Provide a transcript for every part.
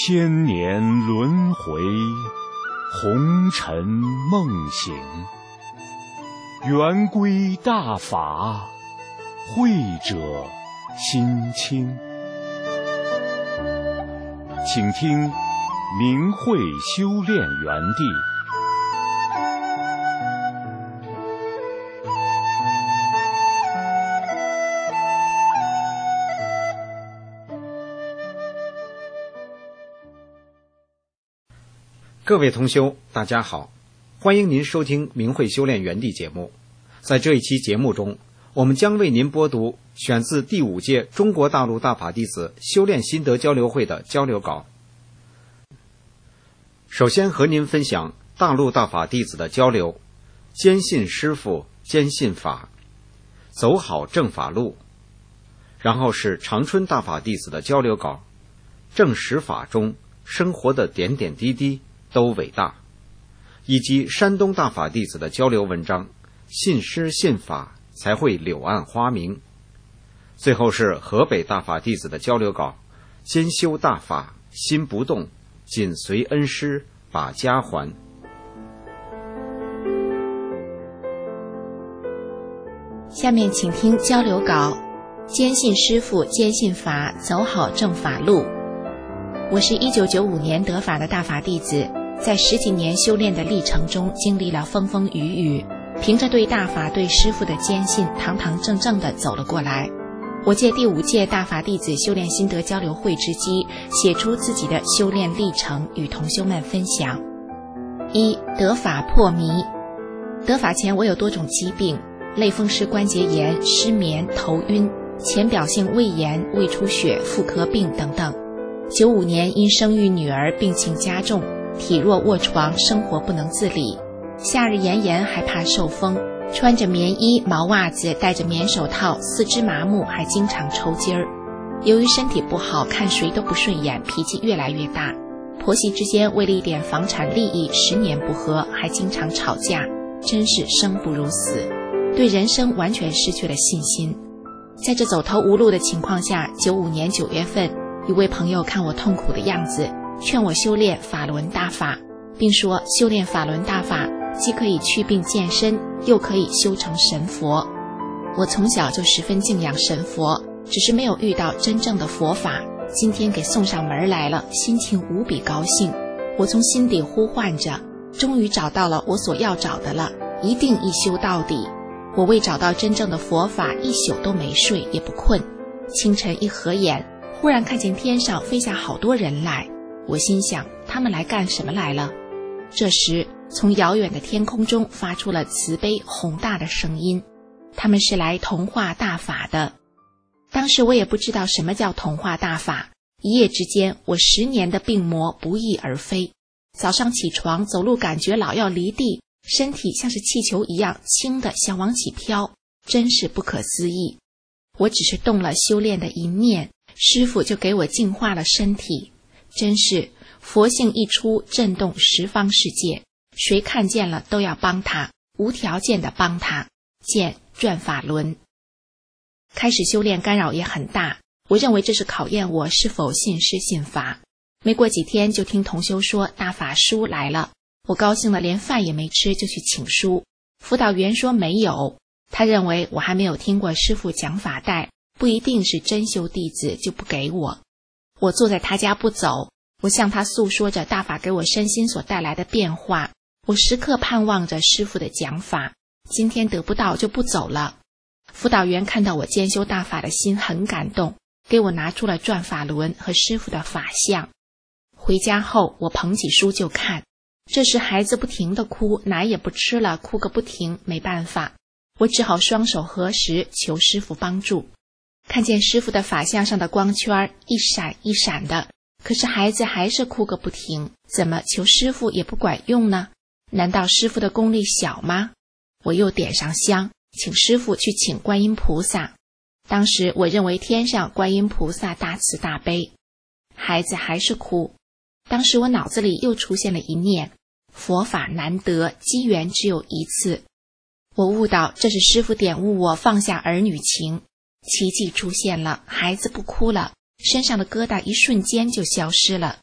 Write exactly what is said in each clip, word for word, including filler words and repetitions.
千年轮回，红尘梦醒，圆规大法，慧者心清。请听明慧修炼园地。 各位同修，大家好，欢迎您收听明慧修炼园地节目。在这一期节目中，我们将为您播读选自第五届中国大陆大法弟子修炼心得交流会的交流稿。首先和您分享大陆大法弟子的交流：坚信师父，坚信法，走好正法路。然后是长春大法弟子的交流稿：正实法中生活的点点滴滴都伟大，以及山东大法弟子的交流文章：信师信法才会柳暗花明。最后是河北大法弟子的交流稿：兼修大法，心不动，紧随恩师把家还。 下面请听交流稿：坚信师父，坚信法，走好正法路。我是一九九五年得法的大法弟子，在十几年修炼的历程中经历了风风雨雨，凭着对大法对师父的坚信，堂堂正正地走了过来。我借第五届大法弟子修炼心得交流会之机，写出自己的修炼历程与同修们分享。一、得法破迷。得法前我有多种疾病，类风湿关节炎、失眠、头晕、浅表性胃炎、胃出血、妇科病等等。九五年因生育女儿病情加重，体弱卧床，生活不能自理，夏日炎炎还怕受风，穿着棉衣毛袜子，戴着棉手套，四肢麻木，还经常抽筋儿。由于身体不好，看谁都不顺眼，脾气越来越大，婆媳之间为了一点房产利益十年不和，还经常吵架，真是生不如死，对人生完全失去了信心。在这走投无路的情况下，九五年九月份，一位朋友看我痛苦的样子，劝我修炼法轮大法，并说修炼法轮大法既可以祛病健身，又可以修成神佛。我从小就十分敬仰神佛，只是没有遇到真正的佛法，今天给送上门来了，心情无比高兴。我从心底呼唤着，终于找到了我所要找的了，一定一修到底。我为找到真正的佛法，一宿都没睡，也不困。清晨一合眼，忽然看见天上飞下好多人来，我心想，他们来干什么来了？这时从遥远的天空中发出了慈悲宏大的声音，他们是来同化大法的。当时我也不知道什么叫同化大法，一夜之间我十年的病魔不翼而飞。早上起床走路感觉老要离地，身体像是气球一样轻的想往起飘，真是不可思议。我只是动了修炼的一念，师父就给我净化了身体，真是佛性一出，震动十方世界，谁看见了都要帮他，无条件的帮他。见转法轮。开始修炼干扰也很大，我认为这是考验我是否信师信法。没过几天就听同修说大法书来了，我高兴的连饭也没吃就去请书。辅导员说没有，他认为我还没有听过师父讲法带，不一定是真修弟子，就不给我。我坐在他家不走，我向他诉说着大法给我身心所带来的变化，我时刻盼望着师父的讲法，今天得不到就不走了。辅导员看到我兼修大法的心很感动，给我拿出了转法轮和师父的法相。回家后我捧起书就看，这时孩子不停地哭，奶也不吃了，哭个不停，没办法，我只好双手合十求师父帮助。看见师父的法相上的光圈一闪一闪的，可是孩子还是哭个不停，怎么求师父也不管用呢？难道师父的功力小吗？我又点上香，请师父去请观音菩萨。当时我认为天上观音菩萨大慈大悲，孩子还是哭。当时我脑子里又出现了一念，佛法难得，机缘只有一次。我悟到这是师父点悟我放下儿女情，奇迹出现了，孩子不哭了，身上的疙瘩一瞬间就消失了。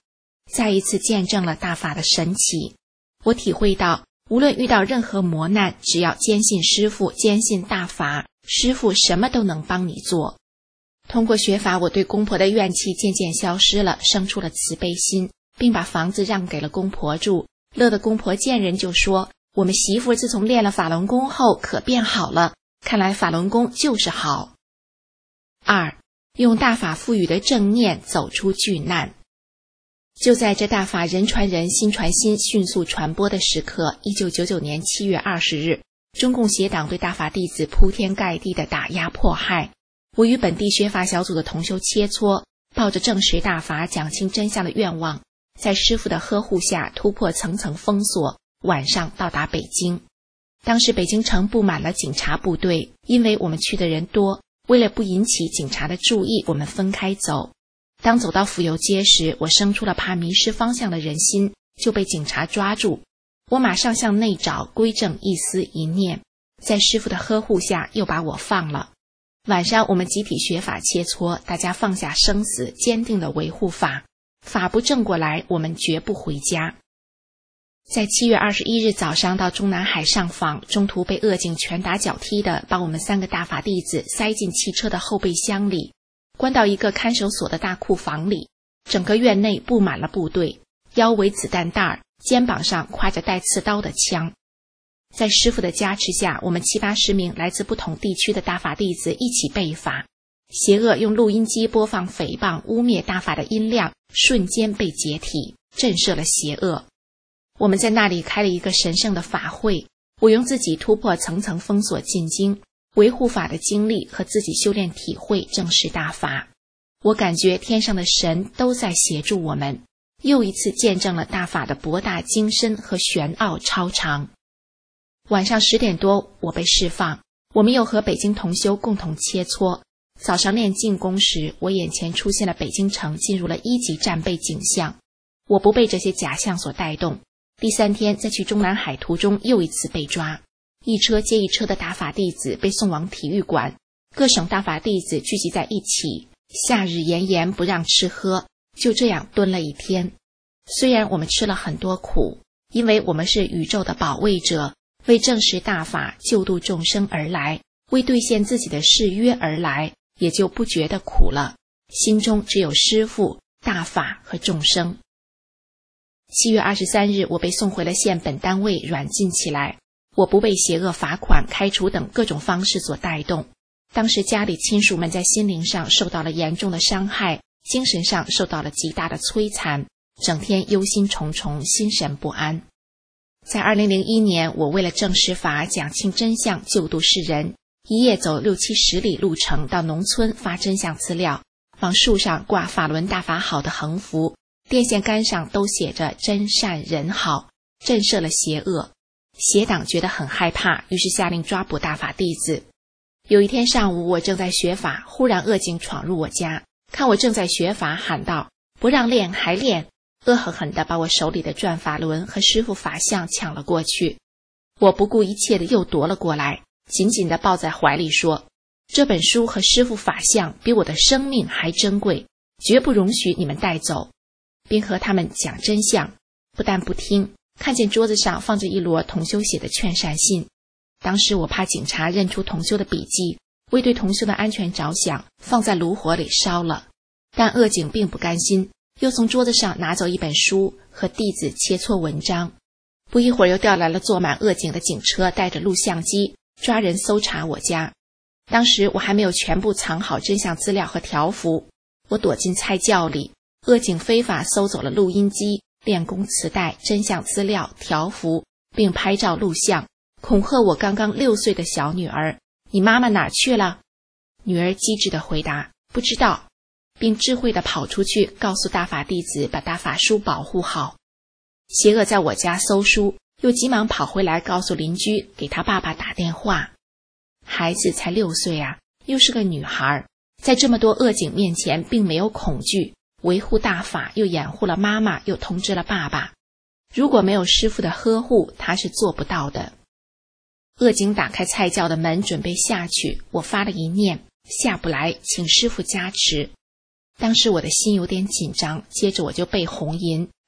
再一次见证了大法的神奇。我体会到，无论遇到任何磨难，只要坚信师父，坚信大法，师父什么都能帮你做。通过学法，我对公婆的怨气渐渐消失了，生出了慈悲心，并把房子让给了公婆住。乐的公婆见人就说，我们媳妇自从练了法轮功后可变好了，看来法轮功就是好。二，用大法赋予的正念走出巨难。就在这大法人传人心传心迅速传播的时刻，一九九九年七月二十日，中共邪党对大法弟子铺天盖地的打压迫害。我与本地学法小组的同修切磋，抱着证实大法讲清真相的愿望，在师父的呵护下突破层层封锁，晚上到达北京。当时北京城布满了警察部队，因为我们去的人多，为了不引起警察的注意，我们分开走。当走到府右街时，我生出了怕迷失方向的人心，就被警察抓住。我马上向内找，归正一思一念，在师父的呵护下又把我放了。晚上我们集体学法切磋，大家放下生死，坚定地维护法。法不正过来，我们绝不回家。在七月二十一日早上到中南海上访，中途被恶警拳打脚踢的，把我们三个大法弟子塞进汽车的后备箱里，关到一个看守所的大库房里。整个院内布满了部队，腰围子弹袋，肩膀上挎着带刺刀的枪。在师父的加持下，我们七八十名来自不同地区的大法弟子一起背法。邪恶用录音机播放诽谤污蔑大法的音量瞬间被解体，震慑了邪恶。我们在那里开了一个神圣的法会，我用自己突破层层封锁进京维护法的经历和自己修炼体会证实大法。我感觉天上的神都在协助我们，又一次见证了大法的博大精深和玄奥超长。晚上十点多我被释放，我们又和北京同修共同切磋。早上练静功时，我眼前出现了北京城进入了一级战备景象。我不被这些假象所带动。第三天在去中南海途中又一次被抓，一车接一车的大法弟子被送往体育馆，各省大法弟子聚集在一起，夏日炎炎不让吃喝，就这样蹲了一天。虽然我们吃了很多苦，因为我们是宇宙的保卫者，为证实大法救度众生而来，为兑现自己的誓约而来，也就不觉得苦了，心中只有师父、大法和众生。七月二十三日，我被送回了县本单位软禁起来。我不被邪恶罚款、开除等各种方式所带动。当时家里亲属们在心灵上受到了严重的伤害，精神上受到了极大的摧残，整天忧心忡忡，心神不安。在二零零一年，我为了证实法、讲清真相、救度世人，一夜走六七十里路程到农村发真相资料，往树上挂法轮大法好的横幅，电线杆上都写着真善人好，震慑了邪恶。邪党觉得很害怕，于是下令抓捕大法弟子。有一天上午，我正在学法，忽然恶警闯入我家，看我正在学法，喊道：不让练还练，恶狠狠地把我手里的转法轮和师父法相抢了过去。我不顾一切地又夺了过来，紧紧地抱在怀里说：这本书和师父法相比我的生命还珍贵，绝不容许你们带走，并和他们讲真相。不但不听，看见桌子上放着一摞同修写的劝善信。当时我怕警察认出同修的笔记，为对同修的安全着想，放在炉火里烧了。但恶警并不甘心，又从桌子上拿走一本书和弟子切磋文章。不一会儿又调来了坐满恶警的警车，带着录像机抓人搜查我家。当时我还没有全部藏好真相资料和条幅，我躲进菜窖里，恶警非法搜走了录音机、练功磁带、真相资料、条幅，并拍照录像，恐吓我刚刚六岁的小女儿：你妈妈哪去了？女儿机智地回答：不知道，并智慧地跑出去告诉大法弟子把大法书保护好。邪恶在我家搜书，又急忙跑回来告诉邻居，给他爸爸打电话。孩子才六岁啊，又是个女孩，在这么多恶警面前并没有恐惧，维护大法，又掩护了妈妈，又通知了爸爸。如果没有师父的呵护，他是做不到的。恶警打开菜窖的门准备下去，我发了一念：下不来，请师父加持。当时我的心有点紧张，接着我就背红吟：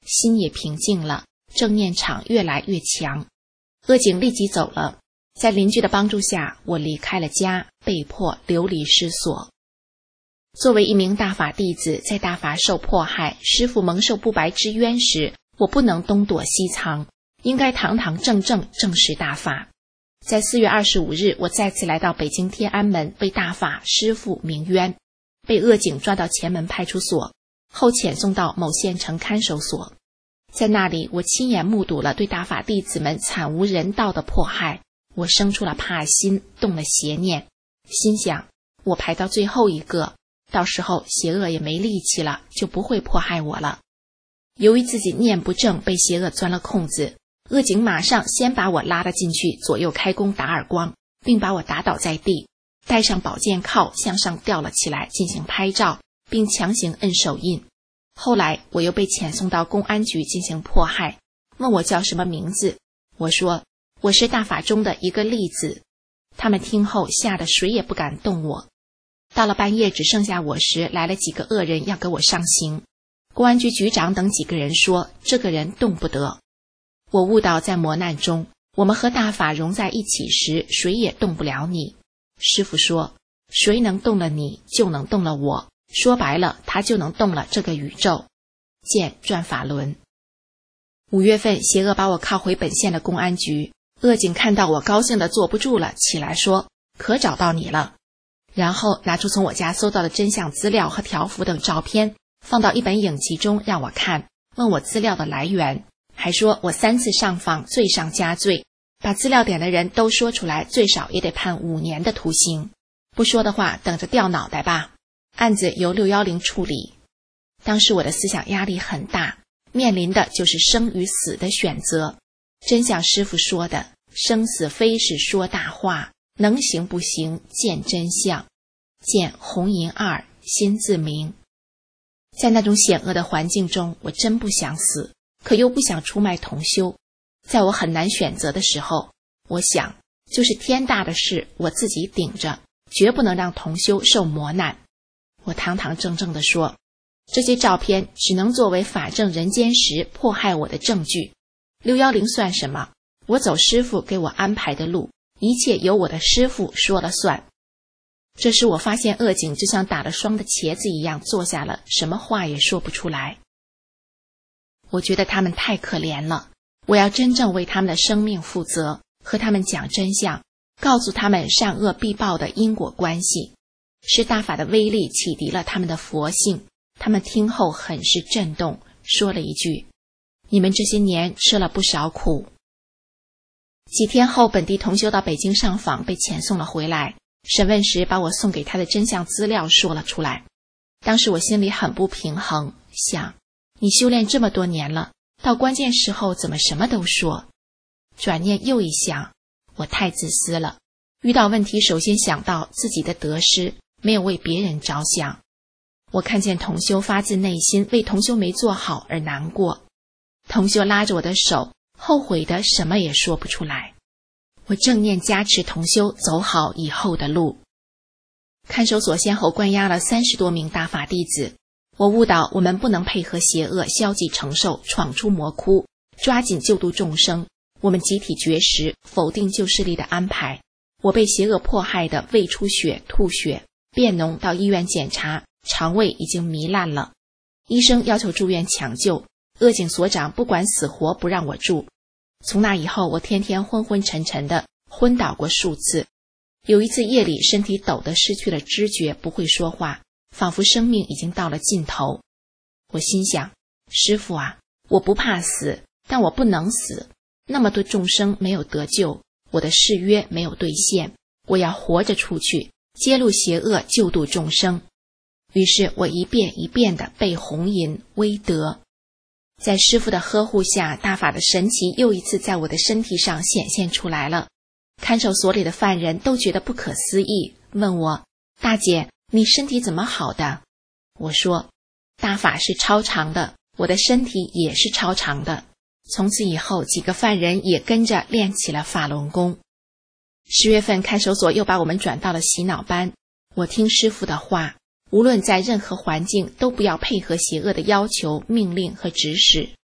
心也平静了，正念场越来越强。恶警立即走了，在邻居的帮助下，我离开了家，被迫流离失所。作为一名大法弟子，在大法受迫害，师父蒙受不白之冤时，我不能东躲西藏，应该堂堂正正正视大法。在四月二十五日，我再次来到北京天安门为大法师父鸣冤，被恶警抓到前门派出所，后遣送到某县城看守所。在那里，我亲眼目睹了对大法弟子们惨无人道的迫害，我生出了怕心，动了邪念，心想我排到最后一个，到时候邪恶也没力气了，就不会迫害我了。由于自己念不正，被邪恶钻了空子，恶警马上先把我拉了进去，左右开弓打耳光，并把我打倒在地，带上宝剑铐向上吊了起来进行拍照，并强行摁手印。后来我又被遣送到公安局进行迫害，问我叫什么名字，我说我是大法中的一个弟子。他们听后吓得谁也不敢动我。到了半夜只剩下我时，来了几个恶人要给我上刑。公安局局长等几个人说这个人动不得。我悟到在磨难中，我们和大法融在一起时，谁也动不了你。师父说谁能动了你，就能动了我，说白了，他就能动了这个宇宙。见转法轮。五月份，邪恶把我铐回本县的公安局，恶警看到我高兴的坐不住了，起来说可找到你了，然后拿出从我家搜到的真相资料和条幅等照片，放到一本影集中让我看，问我资料的来源，还说我三次上访罪上加罪，把资料点的人都说出来，最少也得判五年的徒刑，不说的话等着掉脑袋吧。案子由六一零处理。当时我的思想压力很大，面临的就是生与死的选择。真像师父说的，生死非是说大话，能行不行见真相。见红银二心自明。在那种险恶的环境中，我真不想死，可又不想出卖同修。在我很难选择的时候，我想就是天大的事我自己顶着，绝不能让同修受磨难。我堂堂正正地说，这些照片只能作为法证人间时迫害我的证据。六一零算什么？我走师父给我安排的路，一切由我的师父说了算。这时我发现恶警就像打了霜的茄子一样坐下了，什么话也说不出来。我觉得他们太可怜了，我要真正为他们的生命负责，和他们讲真相，告诉他们善恶必报的因果关系。是大法的威力启迪了他们的佛性，他们听后很是震动，说了一句：你们这些年吃了不少苦。几天后，本地同修到北京上访，被遣送了回来。审问时把我送给他的真相资料说了出来。当时我心里很不平衡，想你修炼这么多年了，到关键时候怎么什么都说？转念又一想，我太自私了，遇到问题首先想到自己的得失，没有为别人着想。我看见同修发自内心为同修没做好而难过，同修拉着我的手，后悔的什么也说不出来。我正念加持同修走好以后的路。看守所先后关押了三十多名大法弟子，我悟到我们不能配合邪恶消极承受，闯出魔窟，抓紧救度众生。我们集体绝食，否定旧势力的安排。我被邪恶迫害的胃出血、吐血，便脓到医院检查，肠胃已经糜烂了。医生要求住院抢救，恶警所长不管死活不让我住。从那以后，我天天昏昏沉沉的，昏倒过数次。有一次夜里，身体抖得失去了知觉，不会说话，仿佛生命已经到了尽头。我心想，师父啊，我不怕死，但我不能死。那么多众生没有得救，我的誓约没有兑现，我要活着出去，揭露邪恶，救度众生。于是我一遍一遍地背红银威德。在师父的呵护下，大法的神奇又一次在我的身体上显现出来了。看守所里的犯人都觉得不可思议，问我：大姐，你身体怎么好的？我说：大法是超常的，我的身体也是超常的。从此以后，几个犯人也跟着练起了法轮功。十月份，看守所又把我们转到了洗脑班。我听师父的话，无论在任何环境，都不要配合邪恶的要求、命令和指使。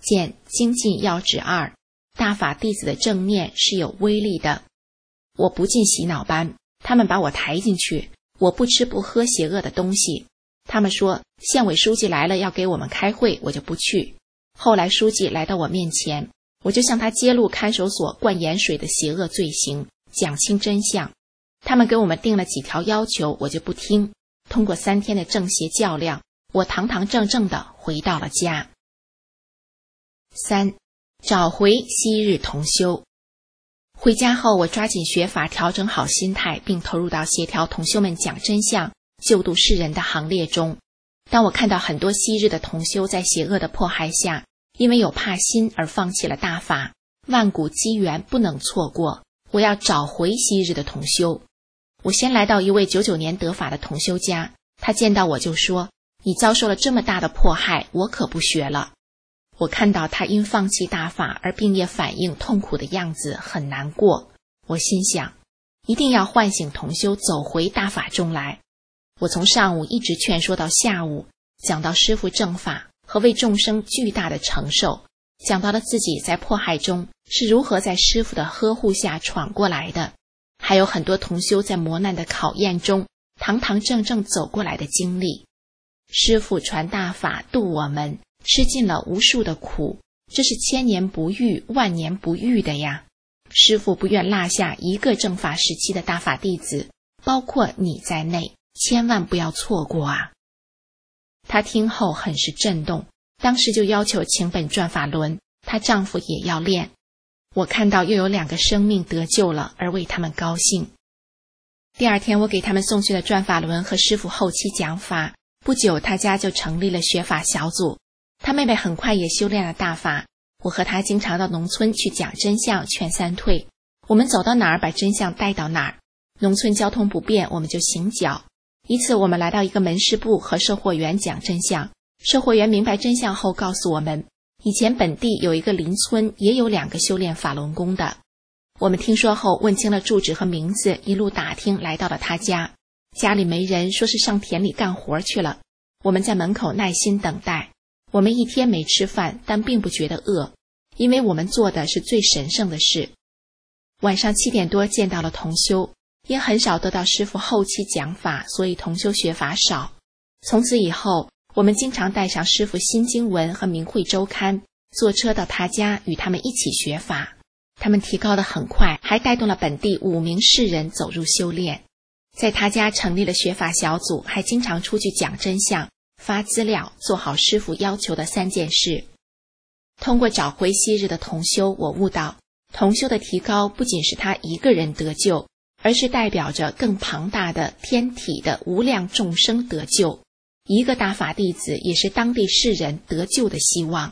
见精进要旨二，大法弟子的正念是有威力的。我不进洗脑班，他们把我抬进去，我不吃不喝邪恶的东西。他们说县委书记来了要给我们开会，我就不去。后来书记来到我面前，我就向他揭露看守所灌盐水的邪恶罪行，讲清真相。他们给我们定了几条要求，我就不听。通过三天的正邪较量，我堂堂正正地回到了家。三，找回昔日同修。回家后，我抓紧学法，调整好心态，并投入到协调同修们讲真相、救度世人的行列中。当我看到很多昔日的同修在邪恶的迫害下，因为有怕心而放弃了大法，万古机缘不能错过，我要找回昔日的同修。我先来到一位九九年得法的同修家，他见到我就说：“你遭受了这么大的迫害，我可不学了。”我看到他因放弃大法而病业反应痛苦的样子，很难过。我心想，一定要唤醒同修走回大法中来。我从上午一直劝说到下午，讲到师父正法和为众生巨大的承受，讲到了自己在迫害中是如何在师父的呵护下闯过来的，还有很多同修在磨难的考验中堂堂正正走过来的经历。师父传大法度我们，吃尽了无数的苦，这是千年不遇万年不遇的呀。师父不愿落下一个正法时期的大法弟子，包括你在内，千万不要错过啊。她听后很是震动，当时就要求请本转法轮，她丈夫也要练。我看到又有两个生命得救了，而为他们高兴。第二天我给他们送去了转法轮和师父后期讲法，不久他家就成立了学法小组。他妹妹很快也修炼了大法，我和他经常到农村去讲真相劝三退，我们走到哪儿把真相带到哪儿。农村交通不便，我们就行脚。一次我们来到一个门市部和售货员讲真相，售货员明白真相后告诉我们，以前本地有一个邻村也有两个修炼法轮功的。我们听说后问清了住址和名字，一路打听来到了他家。家里没人，说是上田里干活去了。我们在门口耐心等待。我们一天没吃饭，但并不觉得饿，因为我们做的是最神圣的事。晚上七点多见到了同修，因很少得到师父后期讲法，所以同修学法少。从此以后，我们经常带上师父新经文和明慧周刊，坐车到他家与他们一起学法。他们提高得很快，还带动了本地五名士人走入修炼。在他家成立了学法小组，还经常出去讲真相，发资料，做好师父要求的三件事。通过找回昔日的同修，我悟到同修的提高不仅是他一个人得救，而是代表着更庞大的天体的无量众生得救。一个大法弟子也是当地世人得救的希望。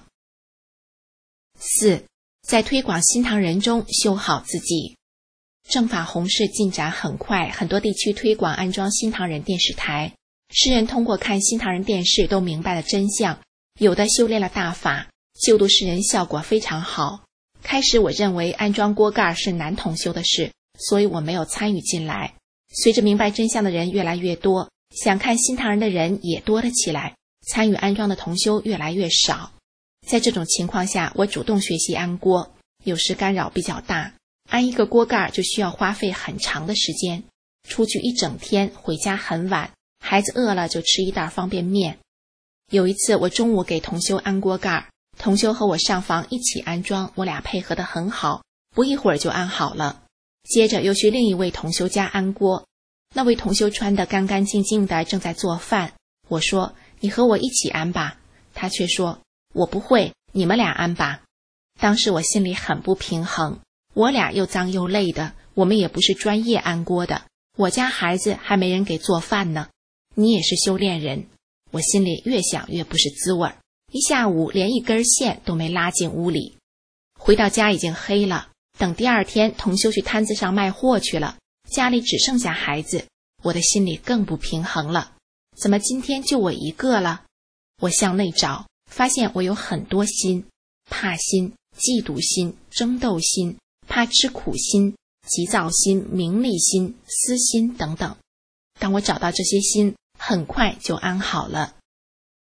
四，在推广新唐人中修好自己。正法弘事进展很快，很多地区推广安装新唐人电视台。世人通过看新唐人电视都明白了真相，有的修炼了大法，救度世人效果非常好。开始我认为安装锅盖是男同修的事，所以我没有参与进来。随着明白真相的人越来越多，想看新唐人的人也多了起来，参与安装的同修越来越少。在这种情况下，我主动学习安锅，有时干扰比较大，安一个锅盖就需要花费很长的时间，出去一整天，回家很晚，孩子饿了就吃一袋方便面。有一次我中午给同修安锅盖，同修和我上房一起安装，我俩配合得很好，不一会儿就安好了。接着又去另一位同修家安锅，那位同修穿得干干净净的，正在做饭。我说：“你和我一起安吧。”他却说：“我不会，你们俩安吧。”当时我心里很不平衡，我俩又脏又累的，我们也不是专业安锅的，我家孩子还没人给做饭呢。你也是修炼人，我心里越想越不是滋味，一下午连一根线都没拉进屋里。回到家已经黑了，等第二天同修去摊子上卖货去了，家里只剩下孩子，我的心里更不平衡了。怎么今天就我一个了？我向内找，发现我有很多心，怕心、嫉妒心、争斗心、怕吃苦心、急躁心、名利心、私心等等。当我找到这些心，很快就安好了。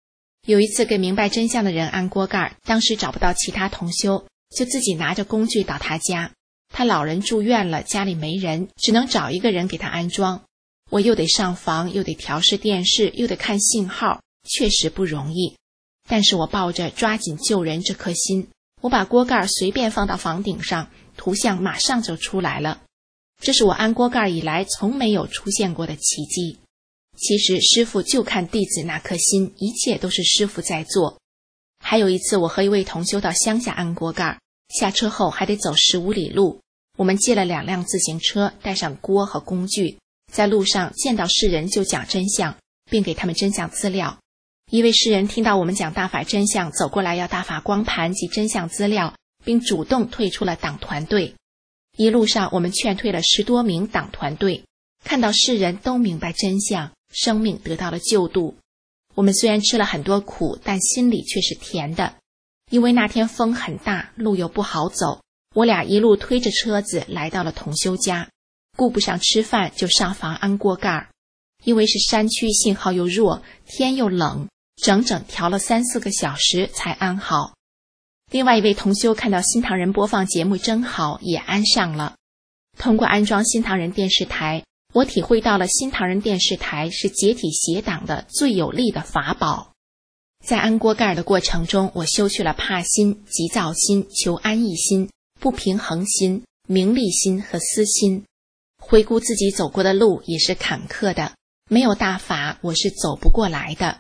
有一次给明白真相的人安锅盖，当时找不到其他同修，就自己拿着工具到他家。他老人住院了，家里没人，只能找一个人给他安装。我又得上房，又得调试电视，又得看信号，确实不容易。但是我抱着抓紧救人这颗心，我把锅盖随便放到房顶上，图像马上就出来了。这是我安锅盖以来从没有出现过的奇迹。其实师父就看弟子那颗心，一切都是师父在做。还有一次，我和一位同修到乡下安锅盖，下车后还得走十五里路。我们借了两辆自行车，带上锅和工具，在路上见到世人就讲真相，并给他们真相资料。一位世人听到我们讲大法真相，走过来要大法光盘及真相资料，并主动退出了党团队。一路上我们劝退了十多名党团队，看到世人都明白真相，生命得到了救度。我们虽然吃了很多苦，但心里却是甜的。因为那天风很大，路又不好走，我俩一路推着车子来到了同修家，顾不上吃饭就上房安锅盖。因为是山区，信号又弱，天又冷，整整调了三四个小时才安好。另外一位同修看到新唐人播放节目真好，也安上了。通过安装新唐人电视台，我体会到了新唐人电视台是解体邪党的最有力的法宝。在安锅盖的过程中，我修去了怕心、急躁心、求安逸心、不平衡心、名利心和私心。回顾自己走过的路也是坎坷的，没有大法我是走不过来的。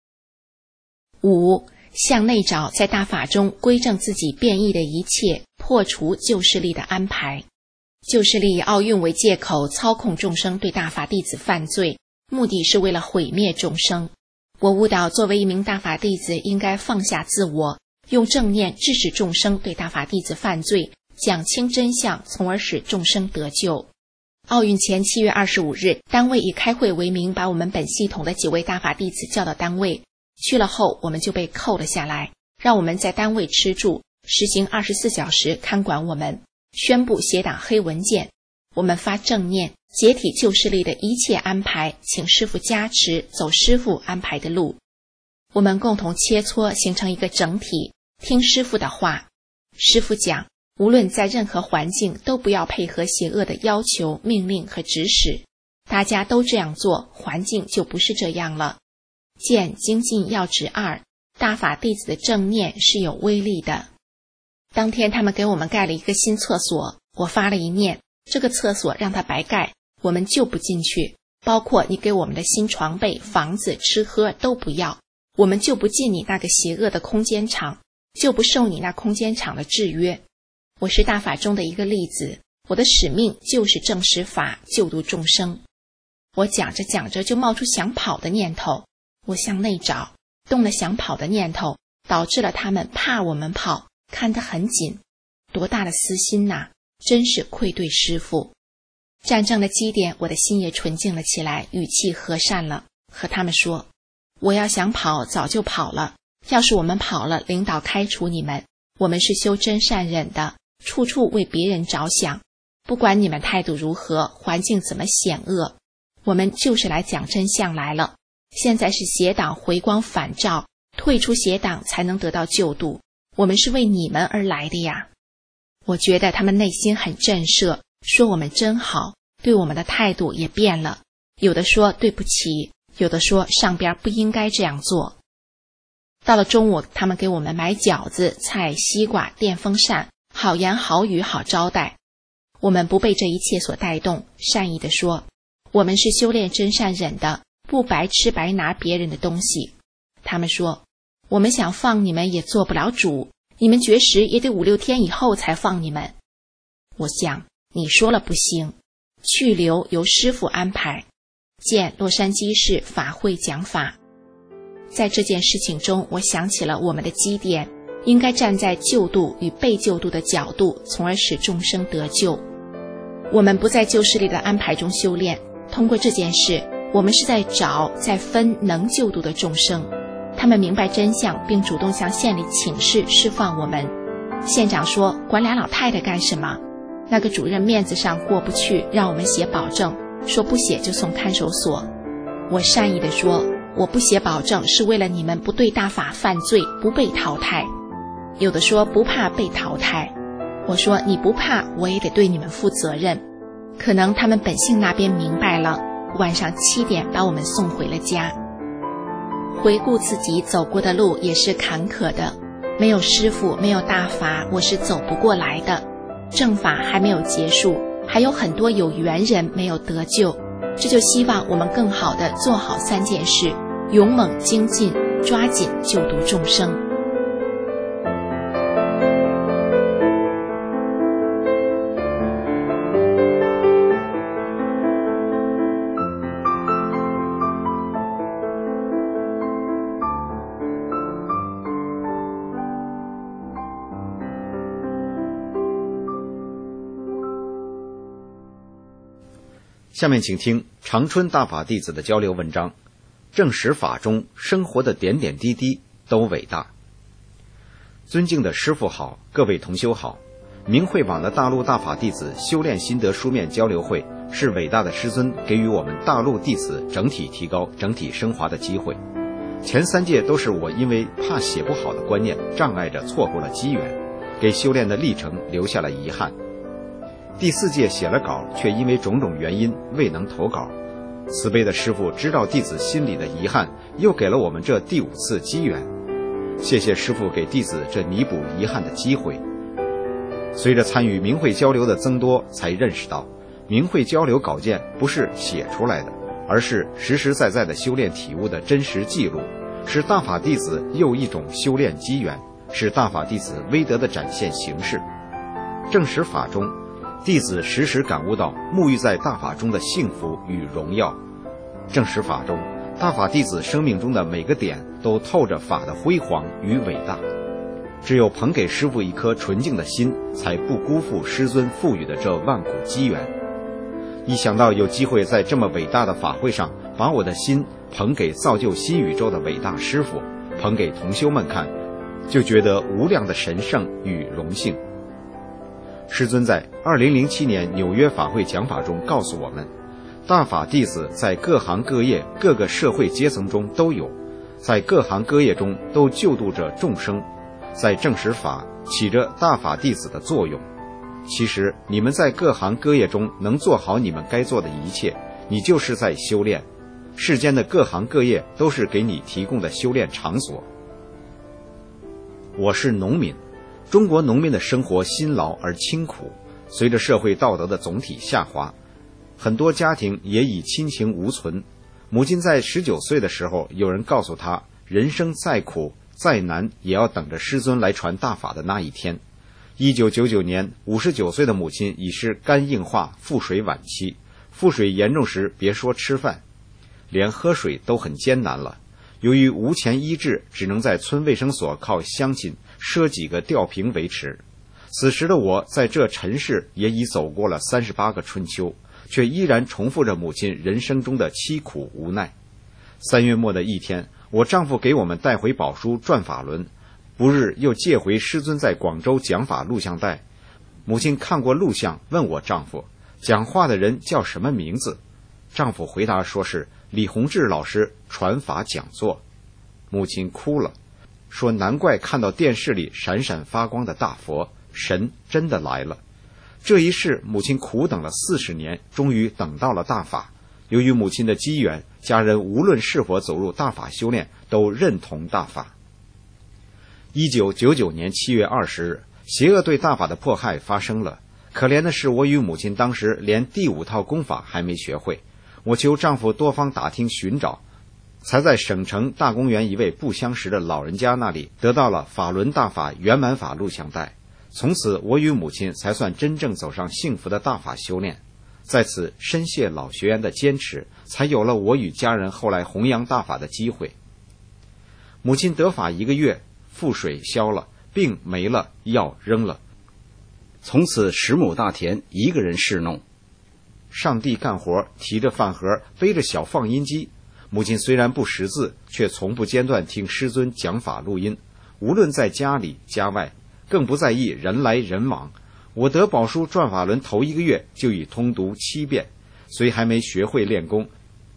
五、向内找，在大法中归正自己变异的一切，破除旧势力的安排。旧势力以奥运为借口，操控众生对大法弟子犯罪，目的是为了毁灭众生。我悟到，作为一名大法弟子，应该放下自我，用正念制止众生对大法弟子犯罪，讲清真相，从而使众生得救。奥运前七月二十五日，单位以开会为名，把我们本系统的几位大法弟子叫到单位。去了后，我们就被扣了下来，让我们在单位吃住，实行二十四小时看管我们，宣布邪党黑文件。我们发正念，解体旧势力的一切安排，请师父加持，走师父安排的路。我们共同切磋，形成一个整体，听师父的话。师父讲，无论在任何环境，都不要配合邪恶的要求、命令和指使。大家都这样做，环境就不是这样了。见精进要旨二，大法弟子的正念是有威力的。当天他们给我们盖了一个新厕所，我发了一念，这个厕所让它白盖，我们就不进去，包括你给我们的新床被、房子、吃喝都不要，我们就不进你那个邪恶的空间场，就不受你那空间场的制约。我是大法中的一个例子，我的使命就是证实法，救度众生。我讲着讲着就冒出想跑的念头，我向内找，动了想跑的念头，导致了他们怕我们跑，看得很紧。多大的私心呐，真是愧对师父。战争的基点，我的心也纯净了起来，语气和善了，和他们说，我要想跑早就跑了，要是我们跑了，领导开除你们。我们是修真善忍的，处处为别人着想，不管你们态度如何，环境怎么险恶，我们就是来讲真相来了。现在是邪党回光返照，退出邪党才能得到救度，我们是为你们而来的呀。我觉得他们内心很震慑，说我们真好，对我们的态度也变了，有的说对不起，有的说上边不应该这样做。到了中午，他们给我们买饺子、菜、西瓜、电风扇，好言好语好招待。我们不被这一切所带动，善意地说，我们是修炼真善忍的，不白吃白拿别人的东西。他们说，我们想放你们也做不了主，你们绝食也得五六天以后才放你们。我想，你说了不行，去留由师父安排。见洛杉矶市法会讲法。在这件事情中，我想起了我们的基点，应该站在救度与被救度的角度，从而使众生得救。我们不在旧势力的安排中修炼，通过这件事，我们是在找、在分能救度的众生。他们明白真相，并主动向县里请示释放我们。县长说，管俩老太太干什么？那个主任面子上过不去，让我们写保证，说不写就送看守所。我善意地说， 我不写保证是为了你们不对大法犯罪，不被淘汰。有的说不怕被淘汰，我说你不怕，我也得对你们负责任。可能他们本性那边明白了，晚上七点把我们送回了家。回顾自己走过的路也是坎坷的，没有师父，没有大法，我是走不过来的。正法还没有结束，还有很多有缘人没有得救，这就希望我们更好地做好三件事，勇猛精进，抓紧救度众生。 下面请听长春大法弟子的交流文章，正实法中生活的点点滴滴都伟大。尊敬的师父好，各位同修好。明慧网的大陆大法弟子修炼心得书面交流会是伟大的师尊给予我们大陆弟子整体提高、整体升华的机会。前三届都是我因为怕写不好的观念障碍着错过了机缘，给修炼的历程留下了遗憾。第四届写了稿，却因为种种原因未能投稿。慈悲的师父知道弟子心里的遗憾，又给了我们这第五次机缘。谢谢师父给弟子这弥补遗憾的机会。随着参与明慧交流的增多，才认识到明慧交流稿件不是写出来的，而是实实在在的修炼体悟的真实记录，是大法弟子又一种修炼机缘，是大法弟子威德的展现形式。正实法中，弟子时时感悟到沐浴在大法中的幸福与荣耀。正实法中，大法弟子生命中的每个点都透着法的辉煌与伟大。只有捧给师父一颗纯净的心，才不辜负师尊赋予的这万古机缘。一想到有机会在这么伟大的法会上，把我的心捧给造就新宇宙的伟大师父，捧给同修们看，就觉得无量的神圣与荣幸。师尊在二零零七年纽约法会讲法中告诉我们，大法弟子在各行各业、各个社会阶层中都有，在各行各业中都救度着众生，在正实法起着大法弟子的作用。其实你们在各行各业中能做好你们该做的一切，你就是在修炼。世间的各行各业都是给你提供的修炼场所。我是农民，中国农民的生活辛劳而清苦，随着社会道德的总体下滑，很多家庭也已亲情无存。母亲在十九岁的时候，有人告诉她，人生再苦再难，也要等着师尊来传大法的那一天。一九九九年，五十九岁的母亲已是肝硬化、腹水晚期，腹水严重时别说吃饭，连喝水都很艰难了。由于无钱医治，只能在村卫生所靠乡亲赊几个吊瓶维持。此时的我在这尘世也已走过了三十八个春秋，却依然重复着母亲人生中的凄苦无奈。三月末的一天，我丈夫给我们带回宝书转法轮，不日又借回师尊在广州讲法录像带。母亲看过录像，问我丈夫，讲话的人叫什么名字？丈夫回答说是李洪志老师传法讲座。母亲哭了，说难怪看到电视里闪闪发光的大佛，神真的来了。这一世母亲苦等了四十年，终于等到了大法。由于母亲的机缘，家人无论是否走入大法修炼，都认同大法。一九九九年七月二十日，邪恶对大法的迫害发生了。可怜的是，我与母亲当时连第五套功法还没学会。我求丈夫多方打听寻找，才在省城大公园一位不相识的老人家那里得到了法轮大法圆满法录像带。从此我与母亲才算真正走上幸福的大法修炼。在此深谢老学员的坚持，才有了我与家人后来弘扬大法的机会。母亲得法一个月，腹水消了，病没了，药扔了，从此十亩大田一个人侍弄。上地干活，提着饭盒，背着小放音机。母亲虽然不识字，却从不间断听师尊讲法录音，无论在家里家外，更不在意人来人往。我得宝书转法轮头一个月就已通读七遍，虽还没学会练功，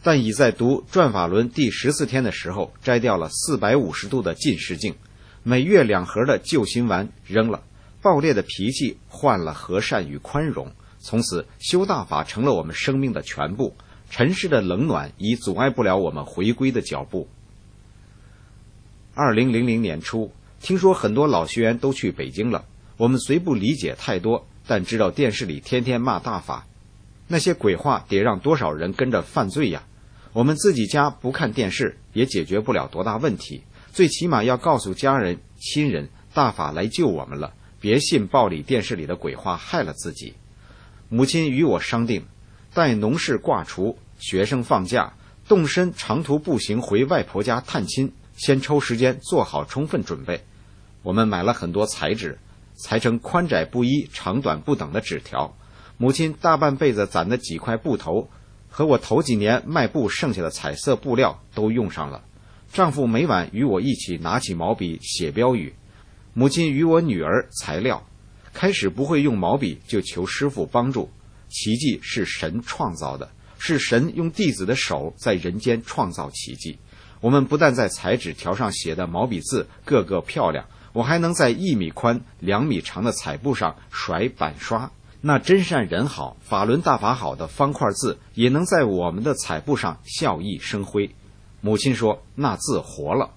但已在读转法轮第十四天的时候摘掉了四百五十度的近视镜，每月两盒的救心丸扔了，暴烈的脾气换了和善与宽容。从此修大法成了我们生命的全部，尘世的冷暖已阻碍不了我们回归的脚步。二零零零年初，听说很多老学员都去北京了，我们虽不理解太多，但知道电视里天天骂大法，那些鬼话得让多少人跟着犯罪呀。我们自己家不看电视也解决不了多大问题，最起码要告诉家人亲人，大法来救我们了，别信报里电视里的鬼话害了自己。母亲与我商定，待农事挂除，学生放假，动身长途步行回外婆家探亲，先抽时间做好充分准备。我们买了很多彩纸，裁成宽窄不一、长短不等的纸条。母亲大半辈子攒的几块布头和我头几年卖布剩下的彩色布料都用上了。丈夫每晚与我一起拿起毛笔写标语，母亲与我女儿材料。开始不会用毛笔，就求师父帮助。奇迹是神创造的，是神用弟子的手在人间创造奇迹。我们不但在彩纸条上写的毛笔字个个漂亮，我还能在一米宽两米长的彩布上甩板刷，那真善人好法轮大法好的方块字也能在我们的彩布上笑意生辉。母亲说那字活了。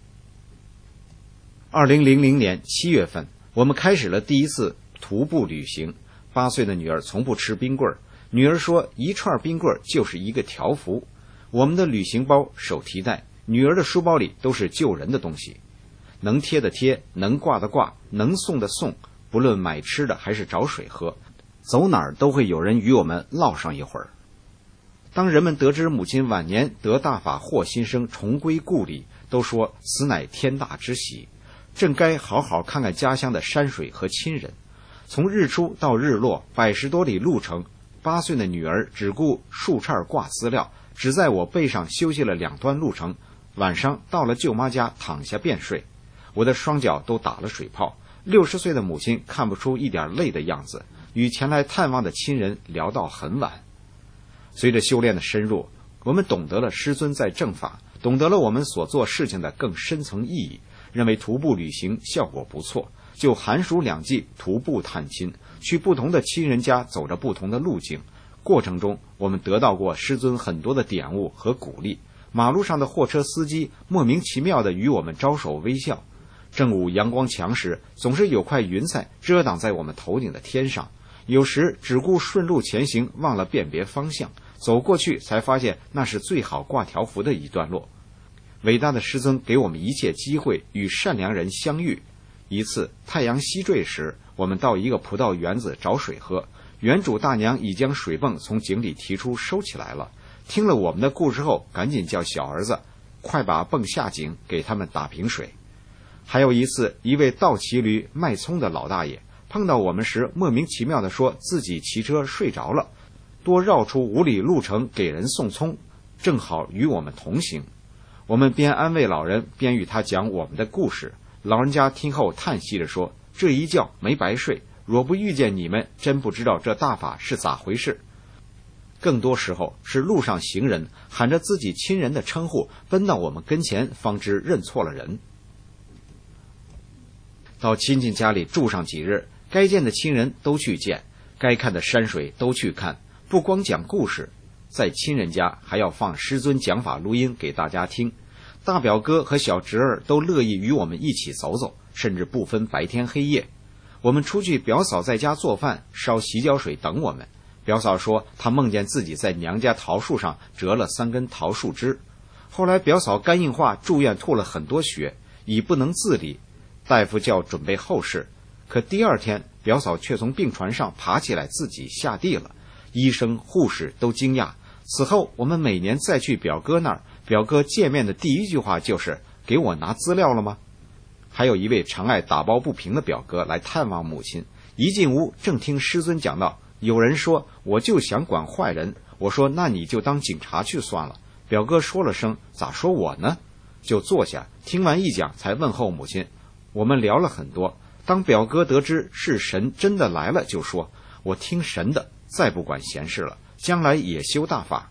二零零零年七月份，我们开始了第一次徒步旅行。八岁的女儿从不吃冰棍，女儿说一串冰棍就是一个条幅。我们的旅行包、手提袋、女儿的书包里都是救人的东西，能贴的贴，能挂的挂，能送的送，不论买吃的还是找水喝，走哪儿都会有人与我们唠上一会儿。当人们得知母亲晚年得大法获新生，重归故里，都说此乃天大之喜，正该好好看看家乡的山水和亲人。从日出到日落百十多里路程，八岁的女儿只顾树杈挂资料，只在我背上休息了两段路程，晚上到了舅妈家躺下便睡。我的双脚都打了水泡，六十岁的母亲看不出一点累的样子，与前来探望的亲人聊到很晚。随着修炼的深入，我们懂得了师尊在正法，懂得了我们所做事情的更深层意义，认为徒步旅行效果不错，就寒暑两季徒步探亲，去不同的亲人家走着不同的路径。过程中我们得到过师尊很多的点悟和鼓励，马路上的货车司机莫名其妙地与我们招手微笑。正午阳光强时，总是有块云彩遮挡在我们头顶的天上，有时只顾顺路前行，忘了辨别方向，走过去才发现那是最好挂条幅的一段路。伟大的师尊给我们一切机会与善良人相遇。一次太阳西坠时，我们到一个葡萄园子找水喝，园主大娘已将水泵从井里提出收起来了。听了我们的故事后，赶紧叫小儿子快把泵下井，给他们打瓶水。还有一次，一位倒骑驴卖葱的老大爷碰到我们时，莫名其妙地说自己骑车睡着了，多绕出五里路程给人送葱，正好与我们同行。我们边安慰老人，边与他讲我们的故事。老人家听后叹息着说，这一觉没白睡，若不遇见你们，真不知道这大法是咋回事。更多时候是路上行人喊着自己亲人的称呼，奔到我们跟前，方知认错了人。到亲戚家里住上几日，该见的亲人都去见，该看的山水都去看，不光讲故事，在亲人家还要放师尊讲法录音给大家听。大表哥和小侄儿都乐意与我们一起走走，甚至不分白天黑夜。我们出去，表嫂在家做饭烧洗脚水等我们。表嫂说她梦见自己在娘家桃树上折了三根桃树枝，后来表嫂肝硬化住院，吐了很多血，已不能自理，大夫叫准备后事。可第二天表嫂却从病床上爬起来自己下地了，医生护士都惊讶。此后我们每年再去表哥那儿，表哥见面的第一句话就是给我拿资料了吗？还有一位常爱打抱不平的表哥来探望母亲，一进屋正听师尊讲到，有人说我就想管坏人，我说那你就当警察去算了。表哥说了声咋说我呢，就坐下，听完一讲才问候母亲。我们聊了很多，当表哥得知是神真的来了，就说我听神的，再不管闲事了，将来也修大法。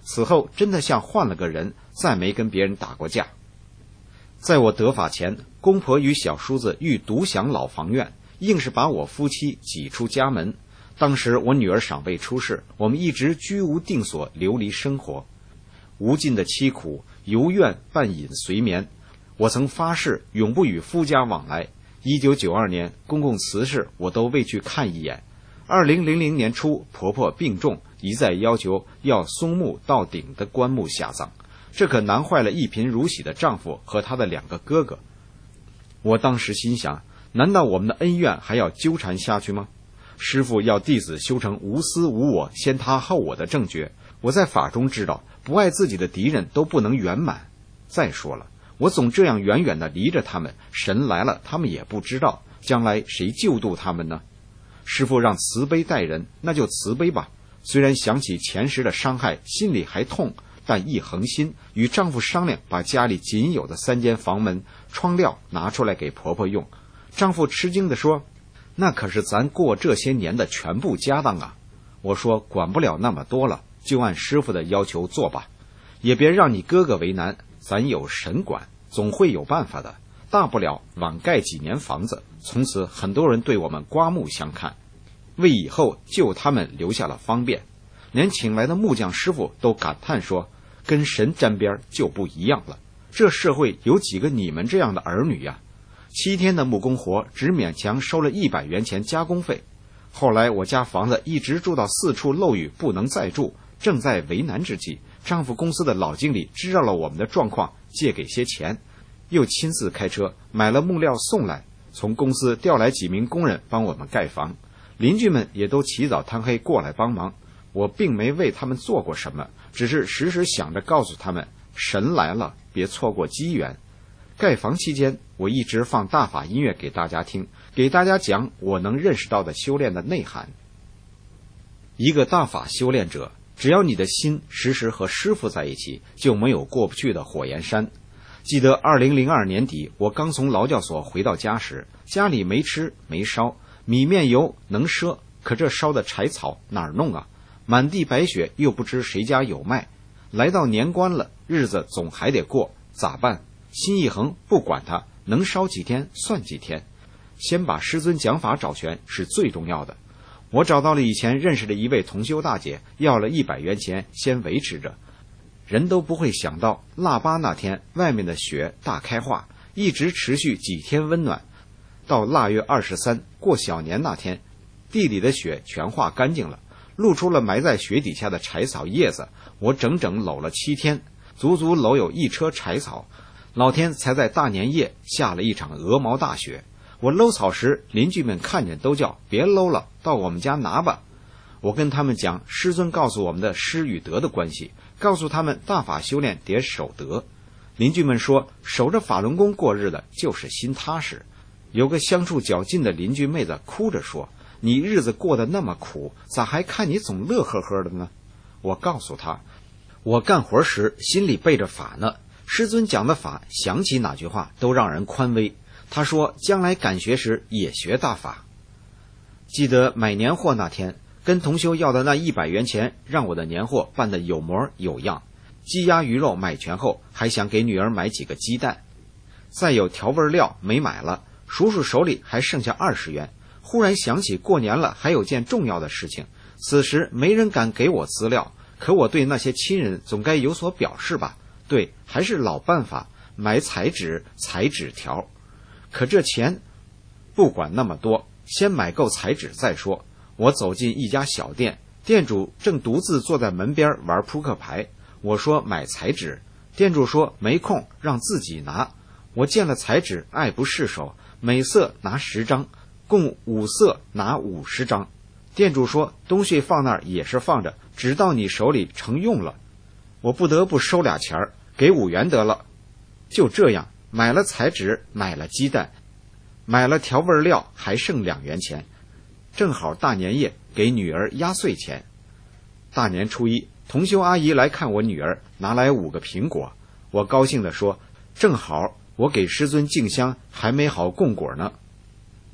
此后真的像换了个人，再没跟别人打过架。在我得法前，公婆与小叔子欲独享老房院，硬是把我夫妻挤出家门。当时我女儿尚未出世，我们一直居无定所，流离生活，无尽的凄苦，由怨伴饮随眠。我曾发誓永不与夫家往来。一九九二年公公辞世，我都未去看一眼。二零零零年初，婆婆病重，一再要求要松木到顶的棺木下葬，这可难坏了一贫如洗的丈夫和他的两个哥哥。我当时心想，难道我们的恩怨还要纠缠下去吗？师父要弟子修成无私无我，先他后我的正觉。我在法中知道，不爱自己的敌人都不能圆满。再说了，我总这样远远地离着他们，神来了他们也不知道，将来谁救度他们呢？师父让慈悲待人，那就慈悲吧。虽然想起前时的伤害，心里还痛，但一横心，与丈夫商量，把家里仅有的三间房门窗料拿出来给婆婆用。丈夫吃惊地说，那可是咱过这些年的全部家当啊。我说管不了那么多了，就按师父的要求做吧，也别让你哥哥为难，咱有神管，总会有办法的。大不了晚盖几年房子，从此很多人对我们刮目相看，为以后救他们留下了方便。连请来的木匠师傅都感叹说，跟神沾边就不一样了，这社会有几个你们这样的儿女呀？七天的木工活只勉强收了一百元钱加工费。后来我家房子一直住到四处漏雨，不能再住，正在为难之际，丈夫公司的老经理知道了我们的状况，借给些钱，又亲自开车买了木料送来，从公司调来几名工人帮我们盖房。邻居们也都起早贪黑过来帮忙。我并没为他们做过什么，只是时时想着告诉他们，神来了，别错过机缘。盖房期间，我一直放大法音乐给大家听，给大家讲我能认识到的修炼的内涵。一个大法修炼者，只要你的心时时和师父在一起，就没有过不去的火焰山。记得二零零二年底，我刚从劳教所回到家时，家里没吃没烧，米面油能赊，可这烧的柴草哪儿弄啊？满地白雪，又不知谁家有卖。来到年关了，日子总还得过，咋办？心一横，不管它，能烧几天算几天。先把师尊讲法找全是最重要的。我找到了以前认识的一位同修大姐，要了一百元钱先维持着。人都不会想到，腊八那天外面的雪大开化，一直持续几天温暖，到腊月二十三过小年那天，地里的雪全化干净了，露出了埋在雪底下的柴草叶子。我整整搂了七天，足足搂有一车柴草，老天才在大年夜下了一场鹅毛大雪。我搂草时，邻居们看见都叫别搂了，到我们家拿吧。我跟他们讲师尊告诉我们的师与德的关系，告诉他们大法修炼得守德。邻居们说，守着法轮功过日子就是心踏实。有个相处较近的邻居妹子哭着说，你日子过得那么苦，咋还看你总乐呵呵的呢？我告诉他，我干活时心里背着法呢，师尊讲的法，想起哪句话都让人宽慰。他说将来赶学时也学大法。记得买年货那天，跟同修要的那一百元钱，让我的年货办得有模有样。鸡鸭鱼肉买全后，还想给女儿买几个鸡蛋。再有调味料没买了，叔叔手里还剩下二十元。忽然想起过年了还有件重要的事情，此时没人敢给我资料，可我对那些亲人总该有所表示吧。对，还是老办法，买彩纸彩纸条。可这钱不管那么多，先买够彩纸再说。我走进一家小店，店主正独自坐在门边玩扑克牌。我说买彩纸，店主说没空，让自己拿。我见了彩纸爱不释手，每色拿十张，共五色拿五十张。店主说东西放那儿也是放着，直到你手里成用了。我不得不收俩钱儿，给五元得了。就这样买了彩纸，买了鸡蛋，买了调味料，还剩两元钱，正好大年夜给女儿压岁钱。大年初一，同修阿姨来看我女儿，拿来五个苹果。我高兴地说，正好我给师尊敬香，还没好供果呢。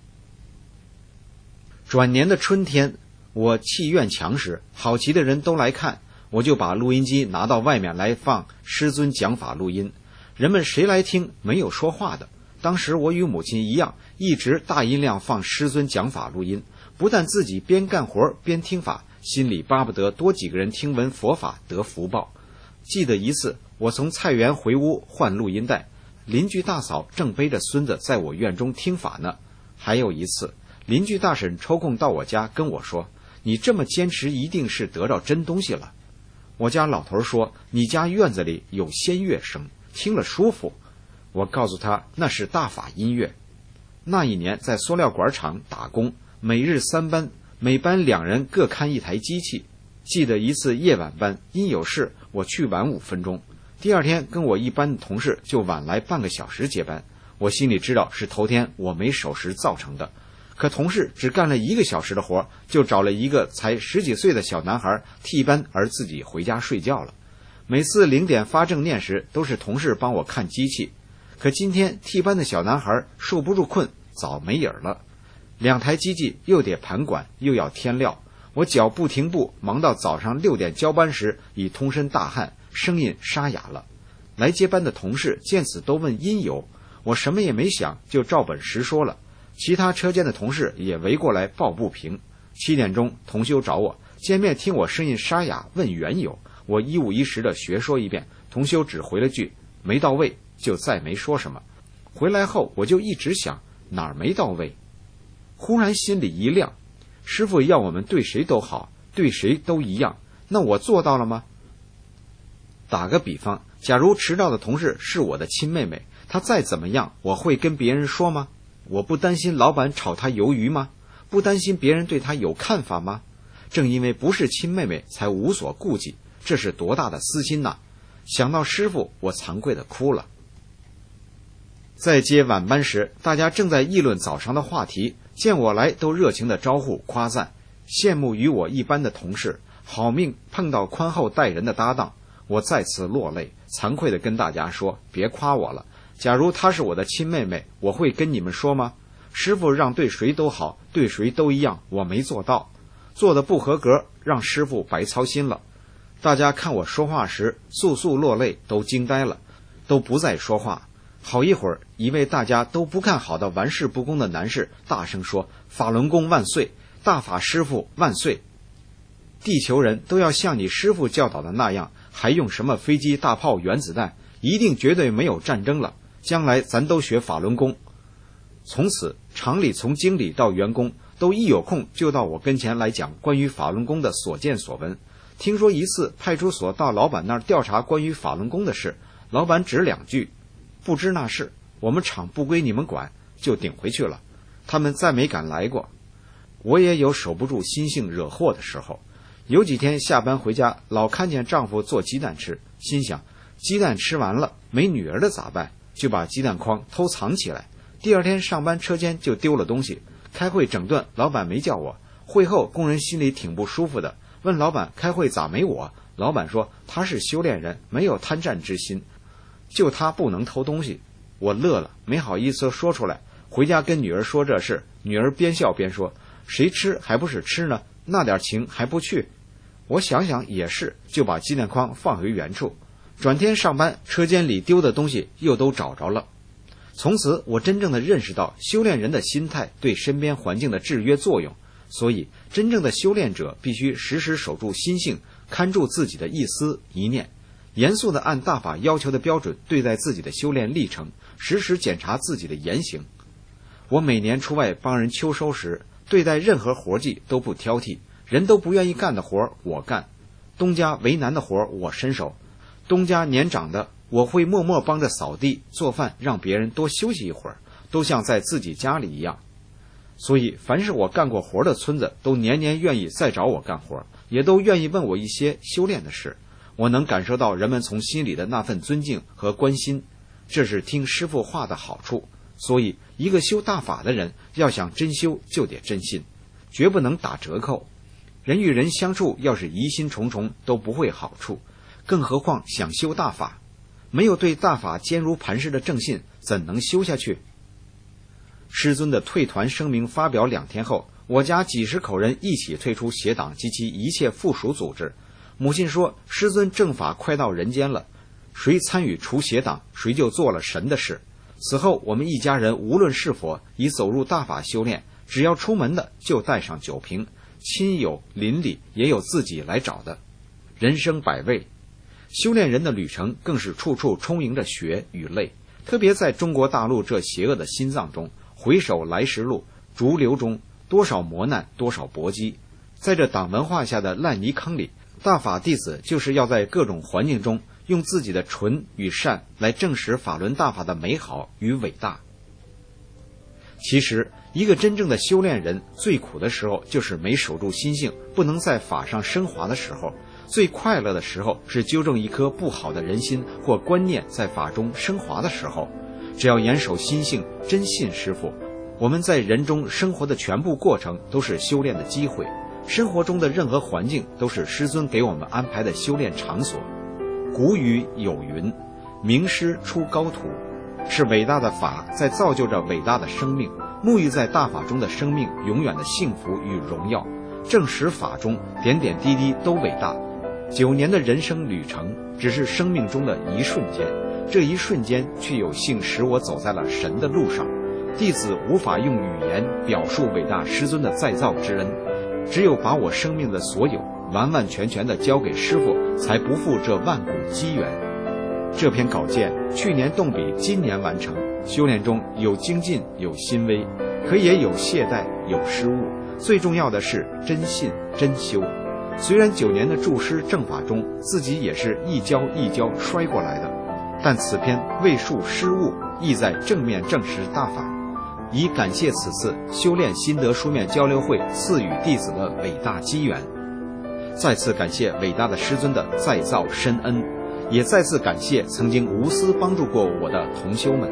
转年的春天，我气院墙时，好奇的人都来看， 我就把录音机拿到外面来放师尊讲法录音，人们谁来听没有说话的。当时我与母亲一样，一直大音量放师尊讲法录音，不但自己边干活边听法，心里巴不得多几个人听闻佛法得福报。记得一次我从菜园回屋换录音带，邻居大嫂正背着孙子在我院中听法呢。还有一次，邻居大婶抽空到我家跟我说，你这么坚持一定是得着真东西了。我家老头说，你家院子里有仙乐声，听了舒服。我告诉他那是大法音乐。那一年在塑料管厂打工，每日三班，每班两人各看一台机器。记得一次夜晚班，因有事我去晚五分钟，第二天跟我一班的同事就晚来半个小时接班。我心里知道是头天我没守时造成的，可同事只干了一个小时的活，就找了一个才十几岁的小男孩替班，而自己回家睡觉了。每次零点发正念时，都是同事帮我看机器，可今天替班的小男孩受不住困，早没影了。两台机器又得盘管，又要添料，我脚不停步，忙到早上六点交班时，已通身大汗，声音沙哑了。来接班的同事见此都问因由，我什么也没想，就照本实说了。其他车间的同事也围过来抱不平。七点钟同修找我见面，听我声音沙哑问缘由，我一五一十的学说一遍，同修只回了句没到位，就再没说什么。回来后我就一直想哪儿没到位，忽然心里一亮，师父要我们对谁都好，对谁都一样，那我做到了吗？打个比方，假如迟到的同事是我的亲妹妹，她再怎么样，我会跟别人说吗？我不担心老板炒她鱿鱼吗？不担心别人对她有看法吗？正因为不是亲妹妹，才无所顾忌，这是多大的私心呐！想到师父，我惭愧地哭了。在接晚班时，大家正在议论早上的话题，见我来都热情地招呼夸赞，羡慕与我一般的同事，好命碰到宽厚待人的搭档。我再次落泪，惭愧地跟大家说，别夸我了，假如她是我的亲妹妹，我会跟你们说吗？师父让对谁都好，对谁都一样，我没做到，做的不合格，让师父白操心了。大家看我说话时簌簌落泪，都惊呆了，都不再说话。好一会儿，一位大家都不看好的玩世不恭的男士大声说，法轮功万岁，大法师父万岁。地球人都要像你师父教导的那样，还用什么飞机大炮原子弹，一定绝对没有战争了，将来咱都学法轮功。从此厂里从经理到员工都一有空就到我跟前来讲关于法轮功的所见所闻。听说一次派出所到老板那儿调查关于法轮功的事，老板只两句，不知那事，我们厂不归你们管，就顶回去了。他们再没敢来过。我也有守不住心性惹祸的时候，有几天下班回家，老看见丈夫做鸡蛋吃，心想鸡蛋吃完了没女儿的咋办，就把鸡蛋筐偷藏起来。第二天上班车间就丢了东西，开会整顿，老板没叫我。会后工人心里挺不舒服的，问老板开会咋没我？老板说他是修炼人，没有贪占之心，就他不能偷东西。我乐了，没好意思说出来。回家跟女儿说这事，女儿边笑边说，谁吃还不是吃呢，那点情还不去。我想想也是，就把鸡蛋筐放回原处。转天上班，车间里丢的东西又都找着了。从此我真正的认识到修炼人的心态对身边环境的制约作用，所以真正的修炼者必须时时守住心性，看住自己的一思一念，严肃地按大法要求的标准对待自己的修炼历程，时时检查自己的言行。我每年出外帮人秋收时，对待任何活计都不挑剔，人都不愿意干的活我干，东家为难的活我伸手，东家年长的我会默默帮着扫地做饭，让别人多休息一会儿，都像在自己家里一样。所以凡是我干过活的村子都年年愿意再找我干活，也都愿意问我一些修炼的事。我能感受到人们从心里的那份尊敬和关心，这是听师父话的好处。所以一个修大法的人要想真修就得真信，绝不能打折扣。人与人相处要是疑心重重都不会好处，更何况想修大法，没有对大法坚如磐石的正信，怎能修下去？师尊的退团声明发表两天后，我家几十口人一起退出邪党及其一切附属组织。 母亲说，师尊正法快到人间了，谁参与除邪党，谁就做了神的事。此后我们一家人无论是否已走入大法修炼，只要出门的就带上酒瓶，亲友邻里也有自己来找的。人生百味，修炼人的旅程更是处处充盈着血与泪。特别在中国大陆这邪恶的心脏中，回首来时路，逐流中多少磨难，多少搏击。在这党文化下的烂泥坑里，大法弟子就是要在各种环境中用自己的纯与善来证实法轮大法的美好与伟大。其实一个真正的修炼人最苦的时候就是没守住心性，不能在法上升华的时候。最快乐的时候是纠正一颗不好的人心或观念在法中升华的时候。只要严守心性，真信师父，我们在人中生活的全部过程都是修炼的机会，生活中的任何环境都是师尊给我们安排的修炼场所。古语有云，名师出高徒，是伟大的法在造就着伟大的生命，沐浴在大法中的生命永远的幸福与荣耀。正实法中点点滴滴都伟大。九年的人生旅程只是生命中的一瞬间，这一瞬间却有幸使我走在了神的路上。弟子无法用语言表述伟大师尊的再造之恩，只有把我生命的所有完完全全地交给师父，才不负这万古机缘。这篇稿件去年动笔，今年完成。修炼中有精进，有欣慰，可也有懈怠，有失误，最重要的是真信真修。虽然九年的注师正法中，自己也是一跤一跤摔过来的，但此篇未述失误，意在正面证实大法，以感谢此次修炼心得书面交流会赐予弟子的伟大机缘。再次感谢伟大的师尊的再造深恩，也再次感谢曾经无私帮助过我的同修们。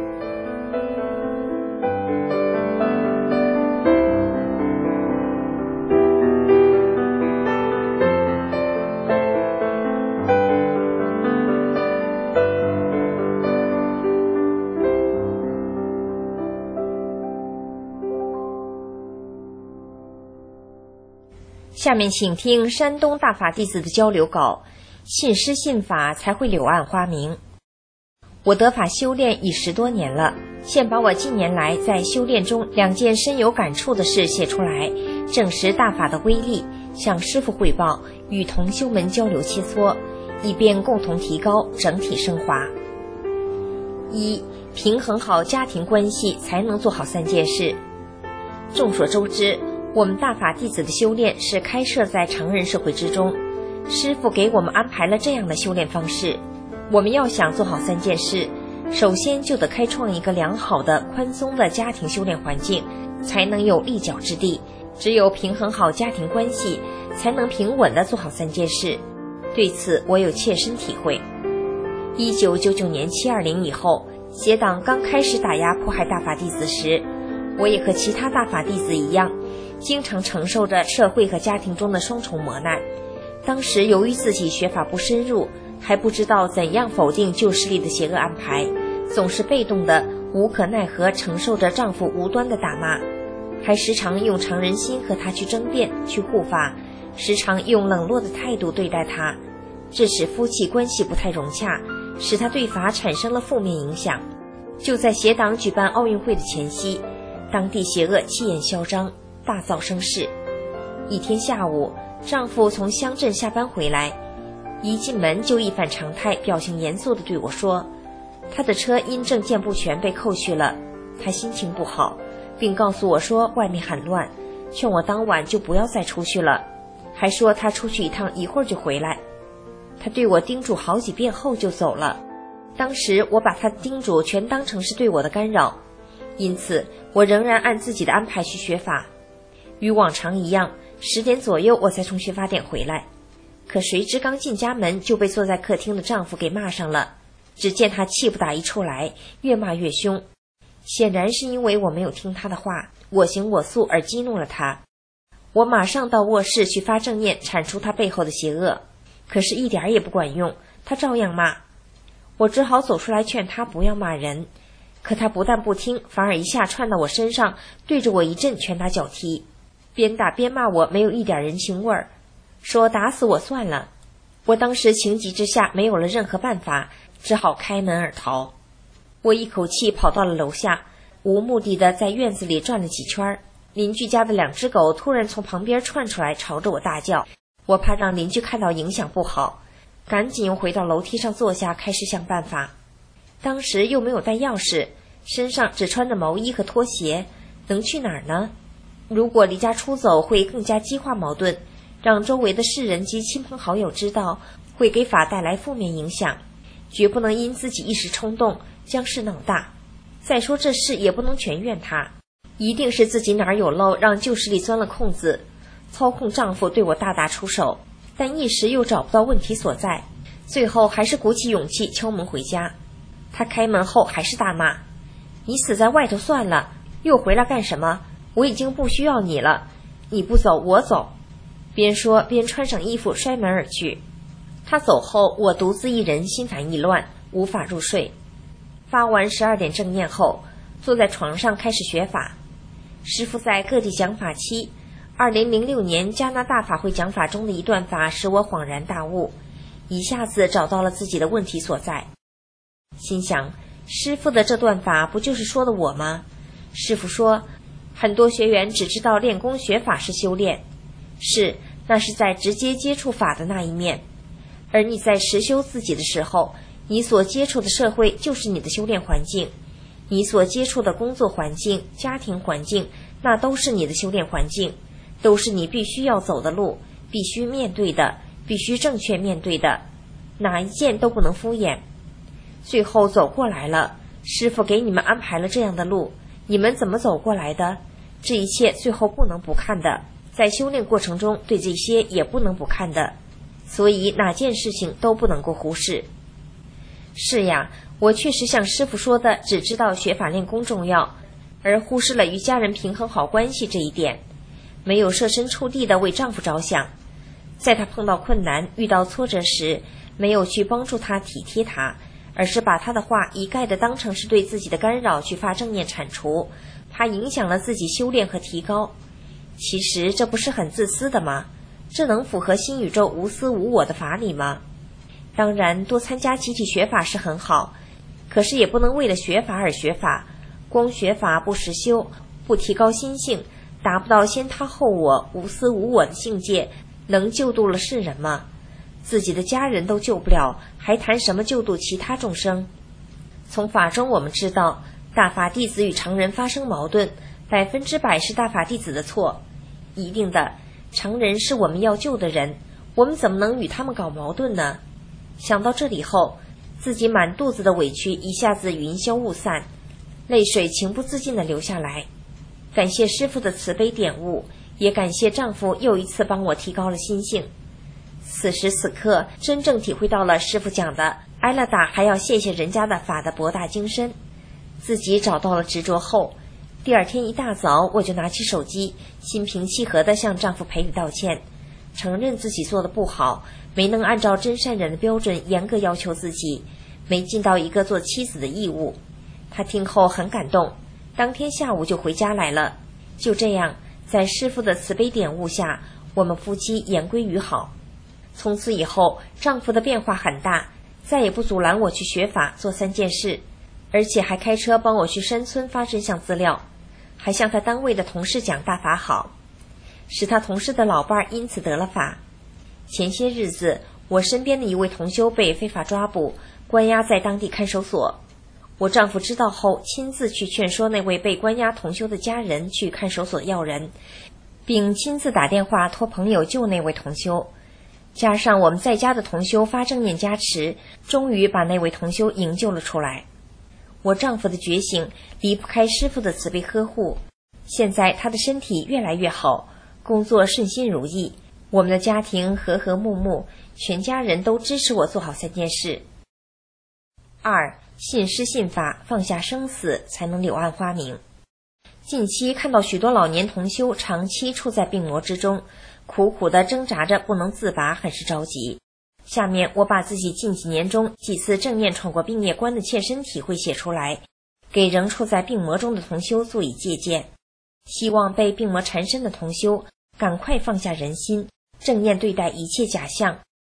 下面请听山东大法弟子的交流稿，信师信法才会柳暗花明。我得法修炼已十多年了，现把我近年来在修炼中两件深有感触的事写出来，证实大法的威力，向师父汇报，与同修们交流切磋，以便共同提高，整体升华。一、平衡好家庭关系，才能做好三件事。众所周知，我们大法弟子的修炼是开设在常人社会之中，师父给我们安排了这样的修炼方式。我们要想做好三件事，首先就得开创一个良好的宽松的家庭修炼环境，才能有立脚之地。只有平衡好家庭关系，才能平稳地做好三件事。对此我有切身体会。一九九九年七二零以后，邪党刚开始打压迫害大法弟子时，我也和其他大法弟子一样，经常承受着社会和家庭中的双重磨难。当时由于自己学法不深入，还不知道怎样否定旧势力的邪恶安排，总是被动的无可奈何承受着丈夫无端的打骂，还时常用常人心和他去争辩去护法，时常用冷落的态度对待他，这使夫妻关系不太融洽，使他对法产生了负面影响。就在邪党举办奥运会的前夕，当地邪恶气焰嚣张，大噪声势。一天下午，丈夫从乡镇下班回来，一进门就一反常态，表情严肃地对我说，他的车因证件不全被扣去了，他心情不好，并告诉我说外面很乱，劝我当晚就不要再出去了，还说他出去一趟一会儿就回来。他对我叮嘱好几遍后就走了。当时我把他的叮嘱全当成是对我的干扰，因此我仍然按自己的安排去学法。与往常一样，十点左右我才从学法点回来。可谁知刚进家门就被坐在客厅的丈夫给骂上了，只见他气不打一处来，越骂越凶。显然是因为我没有听他的话，我行我素而激怒了他。我马上到卧室去发正念，铲除他背后的邪恶，可是一点也不管用，他照样骂。我只好走出来劝他不要骂人，可他不但不听，反而一下窜到我身上，对着我一阵拳打脚踢，边打边骂我没有一点人情味儿，说打死我算了。 我当时情急之下没有了任何办法，只好开门而逃。我一口气跑到了楼下，无目的的在院子里转了几圈。邻居家的两只狗突然从旁边窜出来，朝着我大叫。我怕让邻居看到影响不好，赶紧又回到楼梯上坐下，开始想办法。当时又没有带钥匙，身上只穿着毛衣和拖鞋，能去哪儿呢？如果离家出走，会更加激化矛盾，让周围的世人及亲朋好友知道，会给法带来负面影响，绝不能因自己一时冲动将事闹大。再说这事也不能全怨他，一定是自己哪儿有漏，让旧势力钻了空子，操控丈夫对我大打出手，但一时又找不到问题所在，最后还是鼓起勇气敲门回家。他开门后还是大骂：你死在外头算了，又回来干什么？我已经不需要你了，你不走我走。边说边穿上衣服摔门而去。他走后，我独自一人心烦意乱，无法入睡。发完十二点正念后，坐在床上开始学法。师父在各地讲法期，二零零六年加拿大法会讲法中的一段法使我恍然大悟，一下子找到了自己的问题所在。心想，师父的这段法不就是说的我吗？师父说，很多学员只知道练功学法是修炼，是，那是在直接接触法的那一面。而你在实修自己的时候，你所接触的社会就是你的修炼环境，你所接触的工作环境、家庭环境，那都是你的修炼环境，都是你必须要走的路，必须面对的，必须正确面对的，哪一件都不能敷衍。最后走过来了，师父给你们安排了这样的路，你们怎么走过来的？这一切最后不能不看的，在修炼过程中对这些也不能不看的，所以哪件事情都不能够忽视。是呀，我确实像师父说的，只知道学法练功重要，而忽视了与家人平衡好关系这一点，没有设身处地的为丈夫着想。在他碰到困难、遇到挫折时，没有去帮助他、体贴他，而是把他的话一概的当成是对自己的干扰去发正念铲除，怕影响了自己修炼和提高。其实这不是很自私的吗？这能符合新宇宙无私无我的法理吗？当然，多参加集体学法是很好，可是也不能为了学法而学法，光学法不实修，不提高心性，达不到先他后我、无私无我的境界，能救度了世人吗？自己的家人都救不了，还谈什么救度其他众生？从法中我们知道，大法弟子与常人发生矛盾，百分之百是大法弟子的错。一定的，常人是我们要救的人，我们怎么能与他们搞矛盾呢？想到这里后，自己满肚子的委屈一下子云消雾散，泪水情不自禁地流下来。感谢师父的慈悲点悟，也感谢丈夫又一次帮我提高了心性。此时此刻，真正体会到了师父讲的挨了打还要谢谢人家的法的博大精深。自己找到了执着后，第二天一大早我就拿起手机，心平气和地向丈夫赔礼道歉，承认自己做的不好，没能按照真善忍的标准严格要求自己，没尽到一个做妻子的义务。他听后很感动，当天下午就回家来了。就这样，在师父的慈悲点悟下，我们夫妻言归于好。从此以后，丈夫的变化很大，再也不阻拦我去学法做三件事，而且还开车帮我去山村发真相资料，还向他单位的同事讲大法好，使他同事的老伴因此得了法。前些日子，我身边的一位同修被非法抓捕，关押在当地看守所。我丈夫知道后，亲自去劝说那位被关押同修的家人去看守所要人，并亲自打电话托朋友救那位同修。加上我们在家的同修发正念加持，终于把那位同修营救了出来。我丈夫的觉醒离不开师父的慈悲呵护，现在他的身体越来越好，工作顺心如意，我们的家庭和和睦睦，全家人都支持我做好三件事。二，信师信法，放下生死，才能柳暗花明。近期看到许多老年同修长期处在病魔之中，苦苦地挣扎着不能自拔，很是着急。下面我把自己近几年中几次正念闯过病业关的切身体会写出来，给仍处在病魔中的同修做以借鉴。希望被病魔缠身的同修赶快放下人心，正念对待一切假象，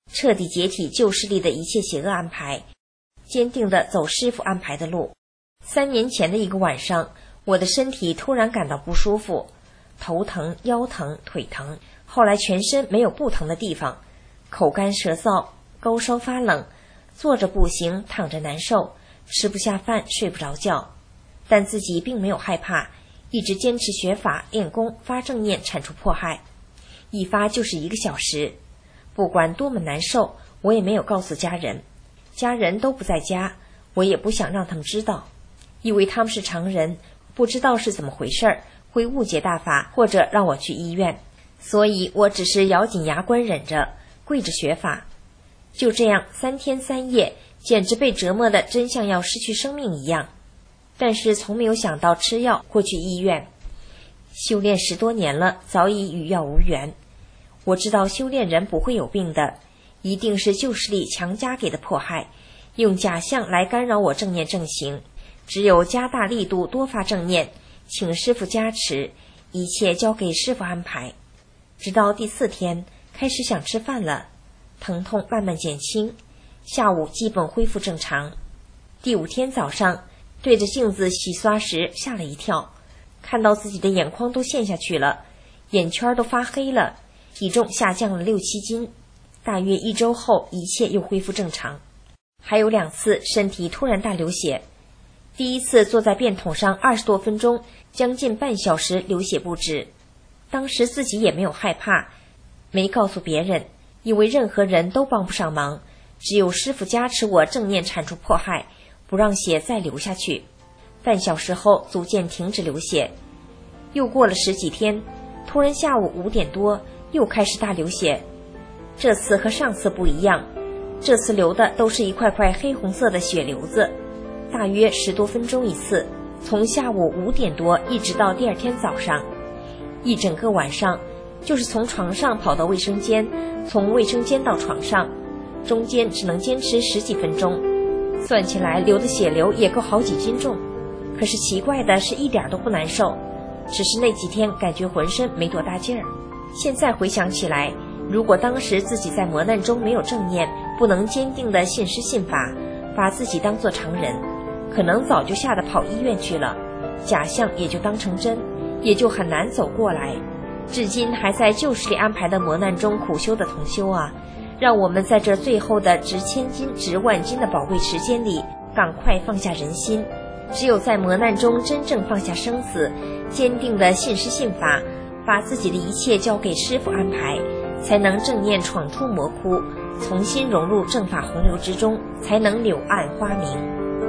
彻底解体旧势力的一切邪恶安排，坚定地走师父安排的路。三年前的一个晚上，我的身体突然感到不舒服，头疼、腰疼、腿疼，后来全身没有不疼的地方，口干舌燥，高烧发冷，坐着不行，躺着难受，吃不下饭，睡不着觉。但自己并没有害怕，一直坚持学法练功，发正念铲除迫害，一发就是一个小时。不管多么难受，我也没有告诉家人，家人都不在家，我也不想让他们知道，因为他们是常人，不知道是怎么回事，会误解大法，或者让我去医院，所以我只是咬紧牙关忍着，跪着学法。就这样三天三夜，简直被折磨的真像要失去生命一样，但是从没有想到吃药或去医院。修炼十多年了，早已与药无缘。我知道修炼人不会有病的，一定是旧势力强加给的迫害，用假象来干扰我正念正行。只有加大力度，多发正念，请师父加持，一切交给师父安排。直到第四天开始想吃饭了，疼痛慢慢减轻，下午基本恢复正常。第五天早上对着镜子洗刷时吓了一跳，看到自己的眼眶都陷下去了，眼圈都发黑了，体重下降了六七斤。大约一周后，一切又恢复正常。还有两次身体突然大流血，第一次坐在便桶上二十多分钟，将近半小时流血不止。当时自己也没有害怕，没告诉别人，因为任何人都帮不上忙，只有师父加持我正念铲除迫害，不让血再流下去。半小时后逐渐停止流血。又过了十几天，突然下午五点多又开始大流血。这次和上次不一样，这次流的都是一块块黑红色的血流子，大约十多分钟一次，从下午五点多一直到第二天早上，一整个晚上，就是从床上跑到卫生间，从卫生间到床上，中间只能坚持十几分钟，算起来流的血流也够好几斤重。可是奇怪的是一点都不难受，只是那几天感觉浑身没多大劲儿。现在回想起来，如果当时自己在磨难中没有正念，不能坚定的信师信法，把自己当作常人，可能早就吓得跑医院去了，假象也就当成真，也就很难走过来。至今还在旧势力安排的磨难中苦修的同修啊，让我们在这最后的值千金值万金的宝贵时间里，赶快放下人心。只有在磨难中真正放下生死，坚定的信师信法，把自己的一切交给师父安排，才能正念闯出魔窟，重新融入正法洪流之中，才能柳暗花明。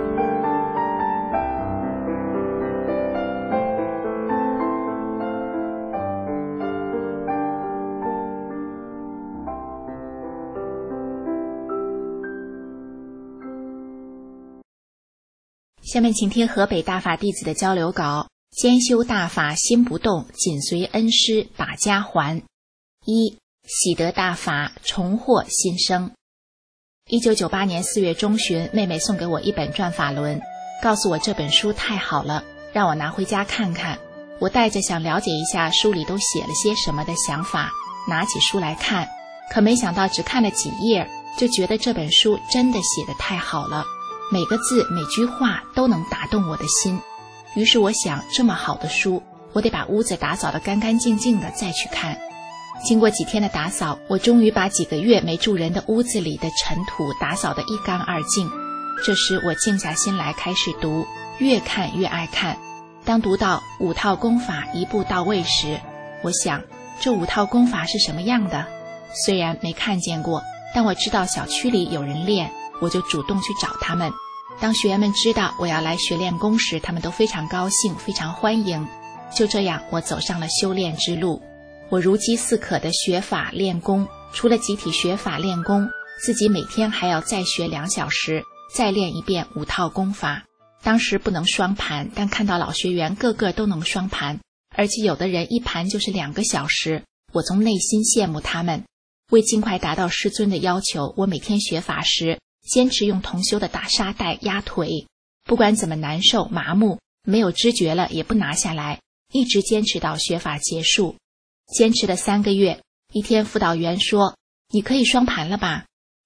下面请听河北大法弟子的交流稿：兼修大法心不动，紧随恩师把家还。一、喜得大法，重获新生。一九九八年四月中旬，妹妹送给我一本转法轮，告诉我这本书太好了，让我拿回家看看。我带着想了解一下书里都写了些什么的想法，拿起书来看，可没想到只看了几页，就觉得这本书真的写得太好了，每个字每句话都能打动我的心。于是我想，这么好的书，我得把屋子打扫得干干净净的再去看。经过几天的打扫，我终于把几个月没住人的屋子里的尘土打扫得一干二净。这时我静下心来开始读，越看越爱看。当读到五套功法一步到位时，我想这五套功法是什么样的？虽然没看见过，但我知道小区里有人练，我就主动去找他们。当学员们知道我要来学练功时，他们都非常高兴，非常欢迎。就这样，我走上了修炼之路。我如饥似渴的学法练功，除了集体学法练功，自己每天还要再学两小时，再练一遍五套功法。当时不能双盘，但看到老学员个个都能双盘，而且有的人一盘就是两个小时，我从内心羡慕他们。为尽快达到师尊的要求，我每天学法时坚持用同修的打沙袋压腿，不管怎么难受麻木，没有知觉了也不拿下来，一直坚持到学法结束。坚持了三个月，一天辅导员说：“你可以双盘了吧？”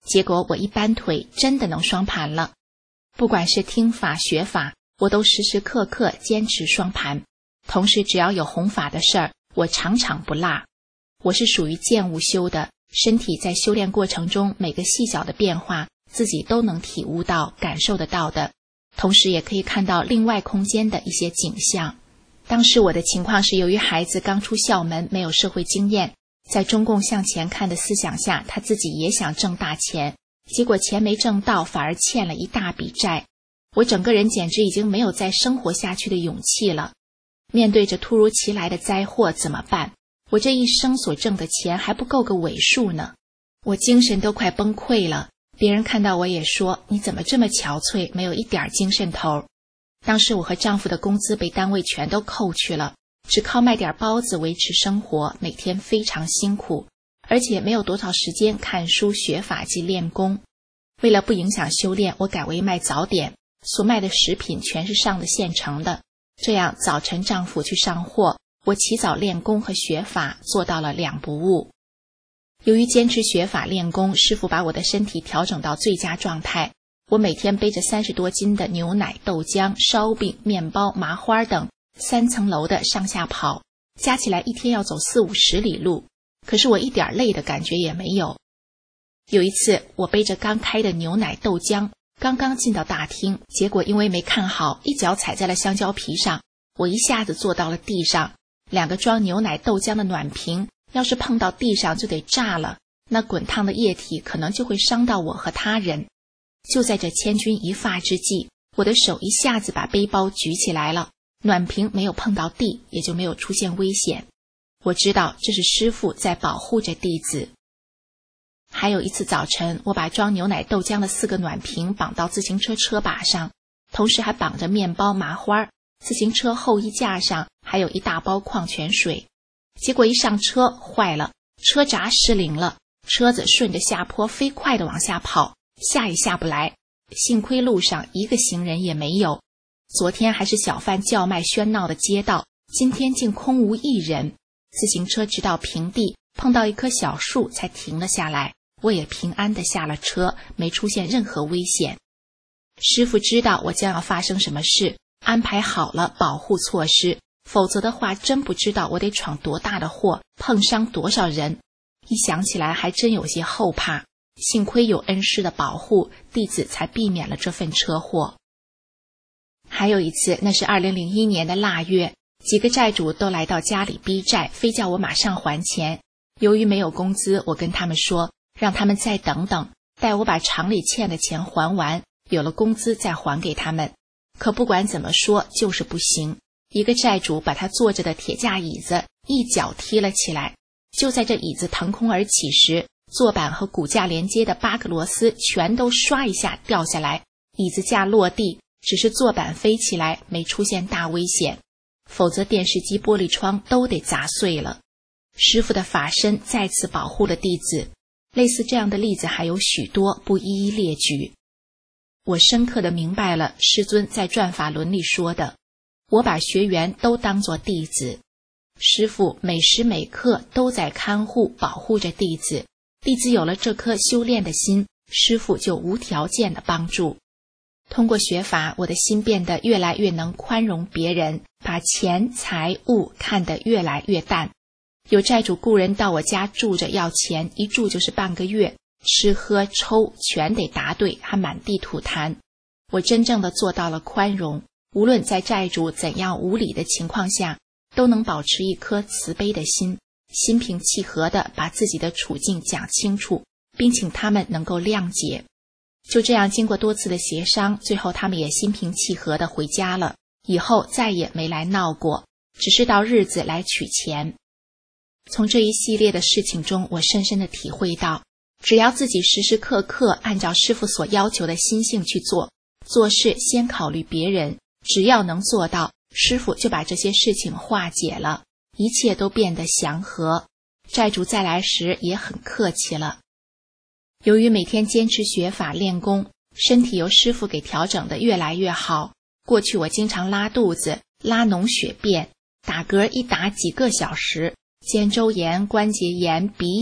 结果我一搬腿真的能双盘了。不管是听法学法，我都时时刻刻坚持双盘，同时只要有弘法的事儿，我场场不落。我是属于渐悟修的，身体在修炼过程中每个细小的变化自己都能体悟到感受得到的，同时也可以看到另外空间的一些景象。当时我的情况是，由于孩子刚出校门，没有社会经验，在中共向前看的思想下，他自己也想挣大钱，结果钱没挣到，反而欠了一大笔债。我整个人简直已经没有再生活下去的勇气了。面对着突如其来的灾祸怎么办？我这一生所挣的钱还不够个尾数呢。我精神都快崩溃了，别人看到我也说，你怎么这么憔悴，没有一点精神头。当时我和丈夫的工资被单位全都扣去了，只靠卖点包子维持生活，每天非常辛苦，而且没有多少时间看书学法及练功。为了不影响修炼，我改为卖早点，所卖的食品全是上的现成的，这样早晨丈夫去上货，我起早练功和学法做到了两不误。由于坚持学法练功，师父把我的身体调整到最佳状态。我每天背着三十多斤的牛奶、豆浆、烧饼、面包、麻花等三层楼的上下跑，加起来一天要走四五十里路，可是我一点累的感觉也没有。有一次我背着刚开的牛奶豆浆刚刚进到大厅，结果因为没看好，一脚踩在了香蕉皮上，我一下子坐到了地上。两个装牛奶豆浆的暖瓶要是碰到地上就得炸了，那滚烫的液体可能就会伤到我和他人。就在这千钧一发之际，我的手一下子把背包举起来了，暖瓶没有碰到地，也就没有出现危险。我知道这是师父在保护着弟子。还有一次早晨，我把装牛奶豆浆的四个暖瓶绑到自行车车把上，同时还绑着面包麻花，自行车后衣架上还有一大包矿泉水。结果一上车坏了，车闸失灵了，车子顺着下坡飞快地往下跑，下也下不来，幸亏路上一个行人也没有。昨天还是小贩叫卖喧闹的街道，今天竟空无一人。自行车直到平地，碰到一棵小树才停了下来，我也平安地下了车，没出现任何危险。师父知道我将要发生什么事，安排好了保护措施，否则的话真不知道我得闯多大的祸，碰伤多少人。一想起来还真有些后怕，幸亏有恩师的保护，弟子才避免了这份车祸。还有一次，那是二零零一年的腊月，几个债主都来到家里逼债，非叫我马上还钱。由于没有工资，我跟他们说让他们再等等，待我把厂里欠的钱还完，有了工资再还给他们。可不管怎么说就是不行，一个债主把他坐着的铁架椅子一脚踢了起来，就在这椅子腾空而起时，坐板和骨架连接的八个螺丝全都唰一下掉下来，椅子架落地，只是坐板飞起来，没出现大危险，否则电视机玻璃窗都得砸碎了。师父的法身再次保护了弟子，类似这样的例子还有许多，不一一列举。我深刻地明白了师尊在转法轮里说的，我把学员都当作弟子，师父每时每刻都在看护保护着弟子，弟子有了这颗修炼的心，师父就无条件的帮助。通过学法，我的心变得越来越能宽容别人，把钱财物看得越来越淡。有债主雇人到我家住着要钱，一住就是半个月，吃喝抽全得答对，还满地吐痰。我真正的做到了宽容，无论在债主怎样无理的情况下，都能保持一颗慈悲的心，心平气和地把自己的处境讲清楚，并请他们能够谅解。就这样经过多次的协商，最后他们也心平气和地回家了，以后再也没来闹过，只是到日子来取钱。从这一系列的事情中，我深深地体会到，只要自己时时刻刻按照师父所要求的心性去做，做事先考虑别人，只要能做到，师父就把这些事情化解了，一切都变得祥和。债主再来时也很客气了。由于每天坚持学法练功，身体由师父给调整得越来越好。过去我经常拉肚子、拉脓血便，打嗝一打几个小时，肩周炎、关节炎、鼻炎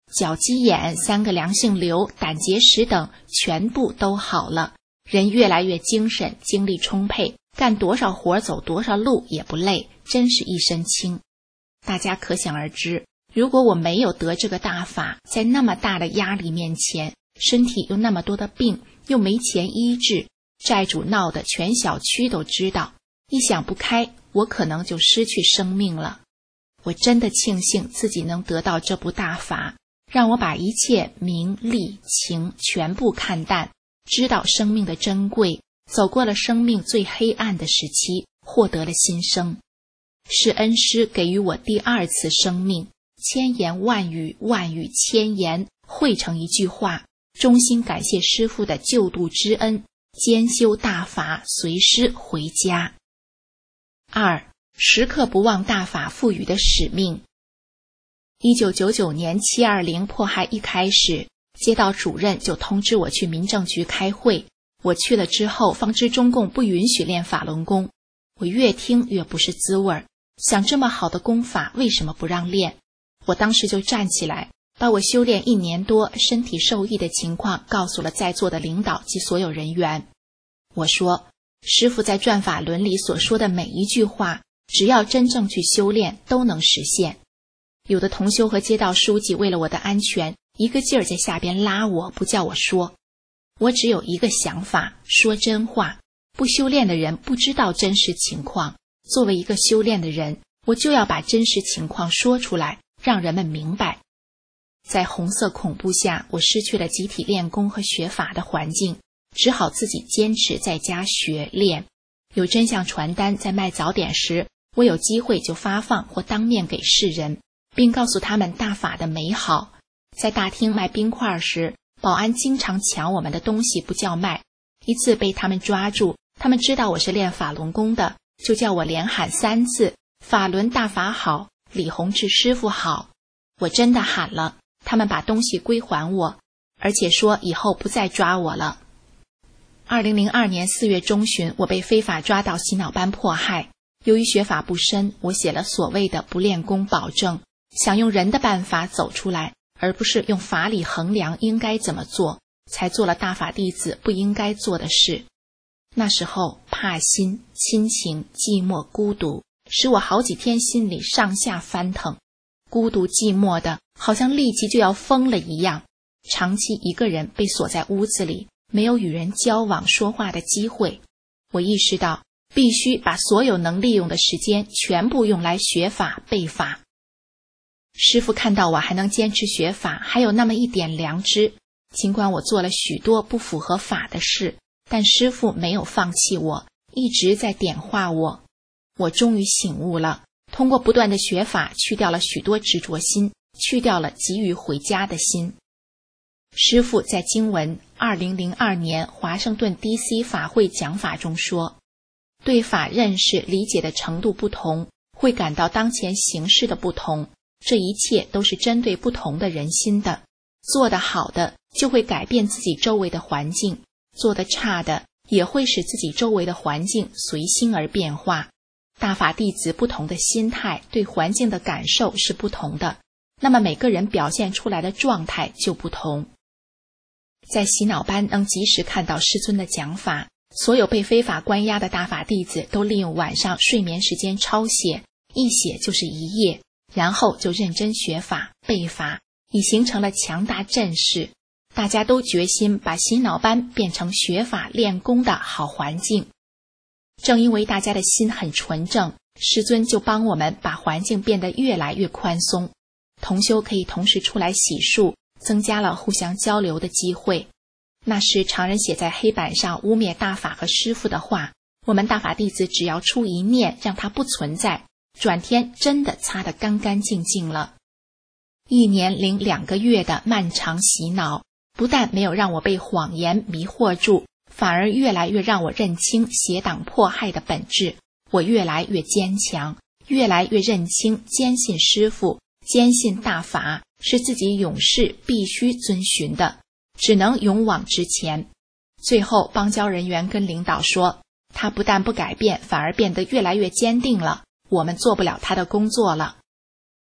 脚鸡眼、三个良性瘤、胆结石等全部都好了，人越来越精神，精力充沛，干多少活走多少路也不累，真是一身轻。大家可想而知，如果我没有得这个大法，在那么大的压力面前，身体又那么多的病，又没钱医治，债主闹得全小区都知道，一想不开，我可能就失去生命了。我真的庆幸自己能得到这部大法，让我把一切名利情全部看淡，知道生命的珍贵，走过了生命最黑暗的时期，获得了新生。是恩师给予我第二次生命，千言万语，万语千言，汇成一句话，衷心感谢师父的救度之恩，兼修大法，随师回家。二，时刻不忘大法赋予的使命。一九九九年七二零迫害一开始，街道主任就通知我去民政局开会。我去了之后，方知中共不允许练法轮功。我越听越不是滋味儿，想这么好的功法为什么不让练？我当时就站起来，把我修炼一年多身体受益的情况告诉了在座的领导及所有人员。我说，师父在转法轮里所说的每一句话，只要真正去修炼都能实现。有的同修和街道书记为了我的安全，一个劲儿在下边拉我，不叫我说。我只有一个想法，说真话。不修炼的人不知道真实情况，作为一个修炼的人，我就要把真实情况说出来，让人们明白。在红色恐怖下，我失去了集体练功和学法的环境，只好自己坚持在家学练。有真相传单在卖早点时，我有机会就发放或当面给世人，并告诉他们大法的美好。在大厅卖冰块时，保安经常抢我们的东西不叫卖，一次被他们抓住，他们知道我是练法轮功的，就叫我连喊三次，法轮大法好，李洪志师傅好。我真的喊了，他们把东西归还我，而且说以后不再抓我了。二零零二年四月中旬，我被非法抓到洗脑班迫害。由于学法不深，我写了所谓的不练功保证，想用人的办法走出来，而不是用法理衡量应该怎么做，才做了大法弟子不应该做的事。那时候怕心、亲情、寂寞、孤独，使我好几天心里上下翻腾，孤独寂寞的好像立即就要疯了一样。长期一个人被锁在屋子里，没有与人交往说话的机会。我意识到必须把所有能利用的时间全部用来学法背法。师父看到我还能坚持学法，还有那么一点良知，尽管我做了许多不符合法的事，但师父没有放弃我，一直在点化我。我终于醒悟了，通过不断的学法，去掉了许多执着心，去掉了急于回家的心。师父在经文二零零二年华盛顿 D C 法会讲法中说，对法认识理解的程度不同，会感到当前形势的不同，这一切都是针对不同的人心的。做得好的就会改变自己周围的环境，做得差的也会使自己周围的环境随心而变化。大法弟子不同的心态，对环境的感受是不同的，那么每个人表现出来的状态就不同。在洗脑班能及时看到师尊的讲法，所有被非法关押的大法弟子都利用晚上睡眠时间抄写，一写就是一夜，然后就认真学法背法，已形成了强大阵势。大家都决心把洗脑班变成学法练功的好环境。正因为大家的心很纯正，师尊就帮我们把环境变得越来越宽松，同修可以同时出来洗漱，增加了互相交流的机会。那时常人写在黑板上污蔑大法和师父的话，我们大法弟子只要出一念让它不存在，转天真的擦得干干净净了。一年零两个月的漫长洗脑，不但没有让我被谎言迷惑住，反而越来越让我认清邪党迫害的本质。我越来越坚强，越来越认清坚信师父，坚信大法是自己永世必须遵循的，只能勇往直前。最后邦交人员跟领导说，他不但不改变，反而变得越来越坚定了，我们做不了他的工作了。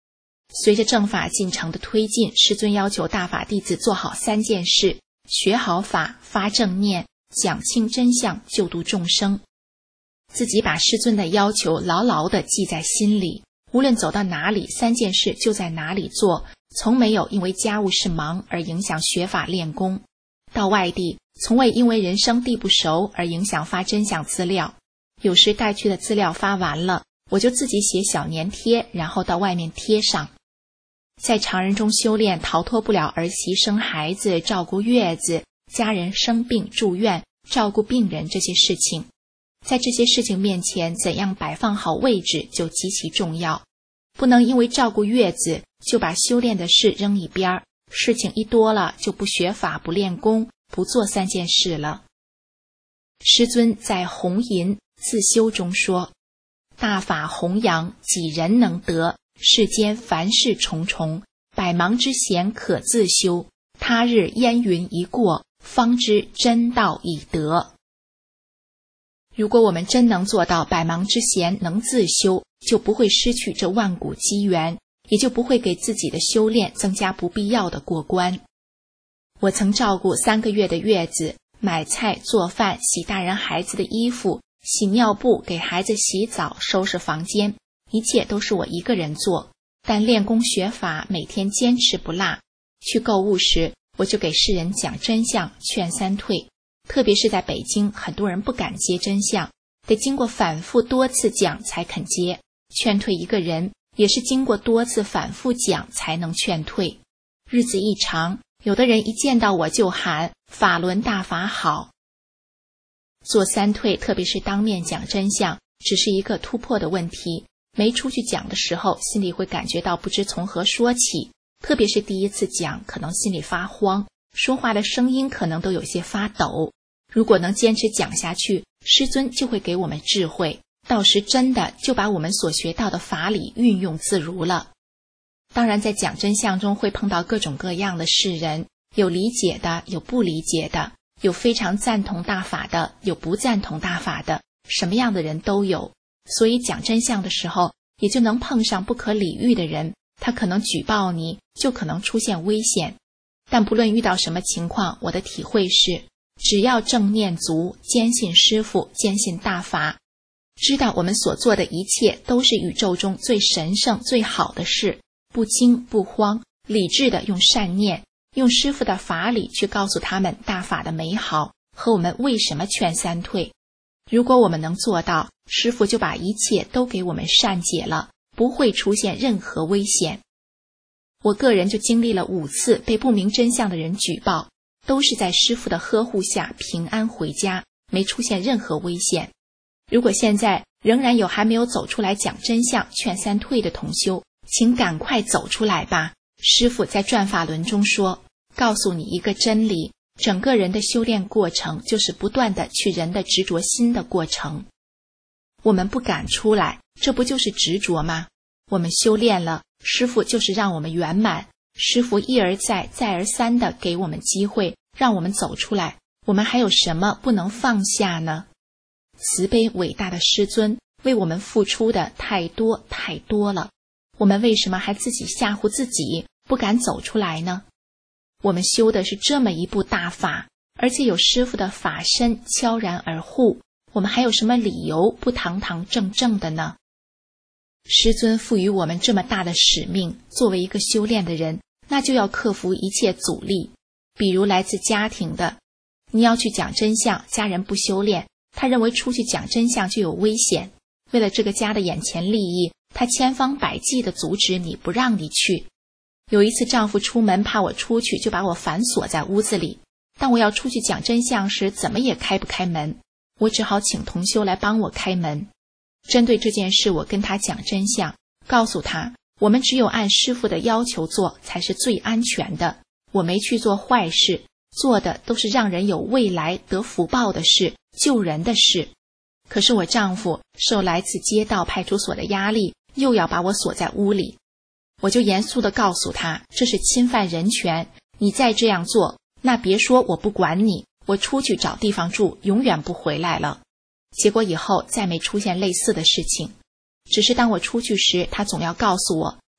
随着正法进程的推进，师尊要求大法弟子做好三件事：学好法，发正念，讲清真相，救度众生。自己把师尊的要求牢牢地记在心里，无论走到哪里，三件事就在哪里做，从没有因为家务事忙而影响学法练功。到外地，从未因为人生地不熟而影响发真相资料。有时带去的资料发完了，我就自己写小粘贴，然后到外面贴上。在常人中修炼，逃脱不了儿媳生孩子、照顾月子、家人生病住院、照顾病人这些事情。在这些事情面前，怎样摆放好位置就极其重要。不能因为照顾月子就把修炼的事扔一边儿，事情一多了就不学法、不练功、不做三件事了。师尊在弘淫自修中说：大法弘扬，几人能得？世间凡事重重，百忙之闲可自修。他日烟云一过，方知真道已得。如果我们真能做到百忙之闲能自修，就不会失去这万古机缘，也就不会给自己的修炼增加不必要的过关。我曾照顾三个月的月子，买菜做饭，洗大人孩子的衣服，洗尿布，给孩子洗澡，收拾房间，一切都是我一个人做。但练功学法，每天坚持不落。去购物时，我就给世人讲真相，劝三退。特别是在北京，很多人不敢接真相，得经过反复多次讲才肯接。劝退一个人，也是经过多次反复讲才能劝退。日子一长，有的人一见到我就喊法轮大法好。做三退，特别是当面讲真相，只是一个突破的问题。没出去讲的时候，心里会感觉到不知从何说起，特别是第一次讲，可能心里发慌，说话的声音可能都有些发抖。如果能坚持讲下去，师尊就会给我们智慧，到时真的就把我们所学到的法理运用自如了。当然在讲真相中会碰到各种各样的世人，有理解的，有不理解的，有非常赞同大法的，有不赞同大法的，什么样的人都有。所以讲真相的时候，也就能碰上不可理喻的人，他可能举报你，就可能出现危险。但不论遇到什么情况，我的体会是，只要正念足，坚信师父，坚信大法，知道我们所做的一切都是宇宙中最神圣最好的事，不惊不慌，理智的用善念，用师父的法理去告诉他们大法的美好和我们为什么劝三退。如果我们能做到，师父就把一切都给我们善解了，不会出现任何危险。我个人就经历了五次被不明真相的人举报，都是在师父的呵护下平安回家，没出现任何危险。如果现在仍然有还没有走出来讲真相劝三退的同修，请赶快走出来吧。师父在转法轮中说，告诉你一个真理，整个人的修炼过程就是不断的去人的执着心的过程。我们不敢出来，这不就是执着吗？我们修炼了，师父就是让我们圆满，师父一而再再而三的给我们机会，让我们走出来，我们还有什么不能放下呢？慈悲伟大的师尊为我们付出的太多太多了，我们为什么还自己吓唬自己，不敢走出来呢？我们修的是这么一部大法，而且有师父的法身悄然而护，我们还有什么理由不堂堂正正的呢？师尊赋予我们这么大的使命，作为一个修炼的人，那就要克服一切阻力，比如来自家庭的，你要去讲真相，家人不修炼，他认为出去讲真相就有危险，为了这个家的眼前利益，他千方百计地阻止你，不让你去。有一次丈夫出门怕我出去，就把我反锁在屋子里，当我要出去讲真相时，怎么也开不开门，我只好请同修来帮我开门。针对这件事，我跟他讲真相，告诉他我们只有按师父的要求做才是最安全的，我没去做坏事，做的都是让人有未来得福报的事，救人的事。可是我丈夫受来自街道派出所的压力，又要把我锁在屋里，我就严肃地告诉他，这是侵犯人权，你再这样做，那别说我不管你，我出去找地方住，永远不回来了。结果以后再没出现类似的事情，只是当我出去时，他总要告诉我，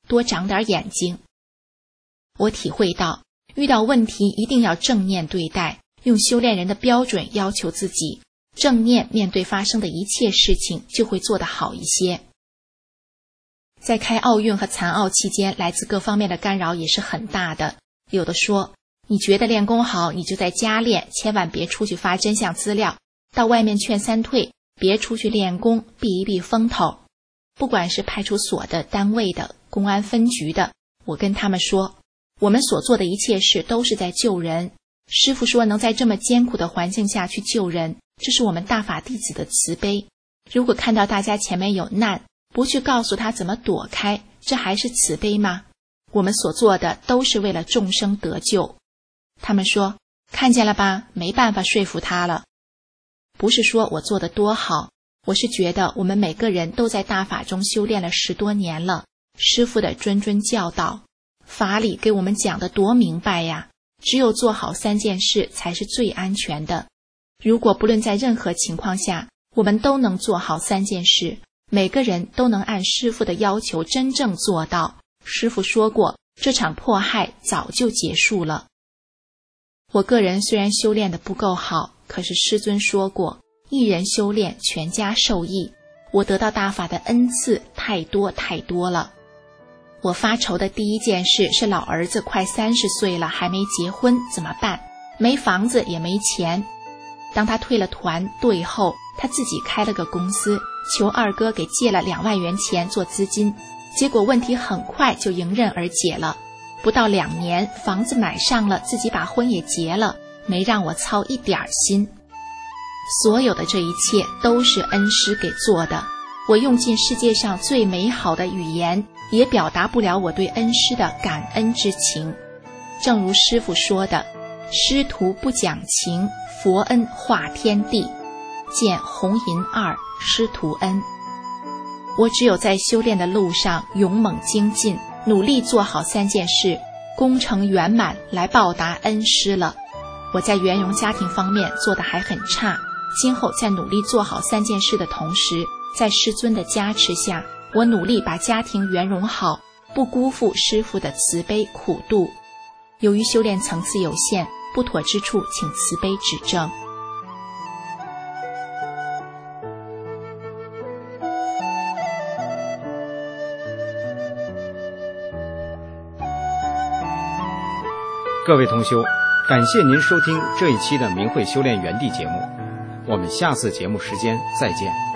多长点眼睛。我体会到，遇到问题一定要正面对待，用修炼人的标准要求自己，正面面对发生的一切事情，就会做得好一些。在开奥运和残奥期间，来自各方面的干扰也是很大的。有的说，你觉得练功好，你就在家练，千万别出去发真相资料，到外面劝三退，别出去练功，避一避风头。不管是派出所的、单位的、公安分局的，我跟他们说，我们所做的一切事都是在救人。师父说能在这么艰苦的环境下去救人，这是我们大法弟子的慈悲。如果看到大家前面有难，不去告诉他怎么躲开，这还是慈悲吗？我们所做的都是为了众生得救。他们说，看见了吧，没办法说服他了。不是说我做得多好，我是觉得我们每个人都在大法中修炼了十多年了，师父的谆谆教导，法理给我们讲得多明白呀，只有做好三件事才是最安全的。如果不论在任何情况下，我们都能做好三件事，每个人都能按师父的要求真正做到，师父说过，这场迫害早就结束了。我个人虽然修炼的不够好，可是师尊说过，一人修炼，全家受益。我得到大法的恩赐太多太多了。我发愁的第一件事是老儿子快三十岁了，还没结婚，怎么办？没房子也没钱。当他退了团队后，他自己开了个公司，求二哥给借了两万元钱做资金，结果问题很快就迎刃而解了。不到两年，房子买上了，自己把婚也结了，没让我操一点心。所有的这一切都是恩师给做的，我用尽世界上最美好的语言，也表达不了我对恩师的感恩之情。正如师父说的，师徒不讲情，佛恩化天地。见红银二师徒恩。我只有在修炼的路上勇猛精进，努力做好三件事，功成圆满，来报答恩师了。我在圆融家庭方面做得还很差，今后在努力做好三件事的同时，在师尊的加持下，我努力把家庭圆融好，不辜负师父的慈悲苦度。由于修炼层次有限，不妥之处请慈悲指正。 各位同修，感谢您收听这一期的明慧修炼园地节目，我们下次节目时间再见。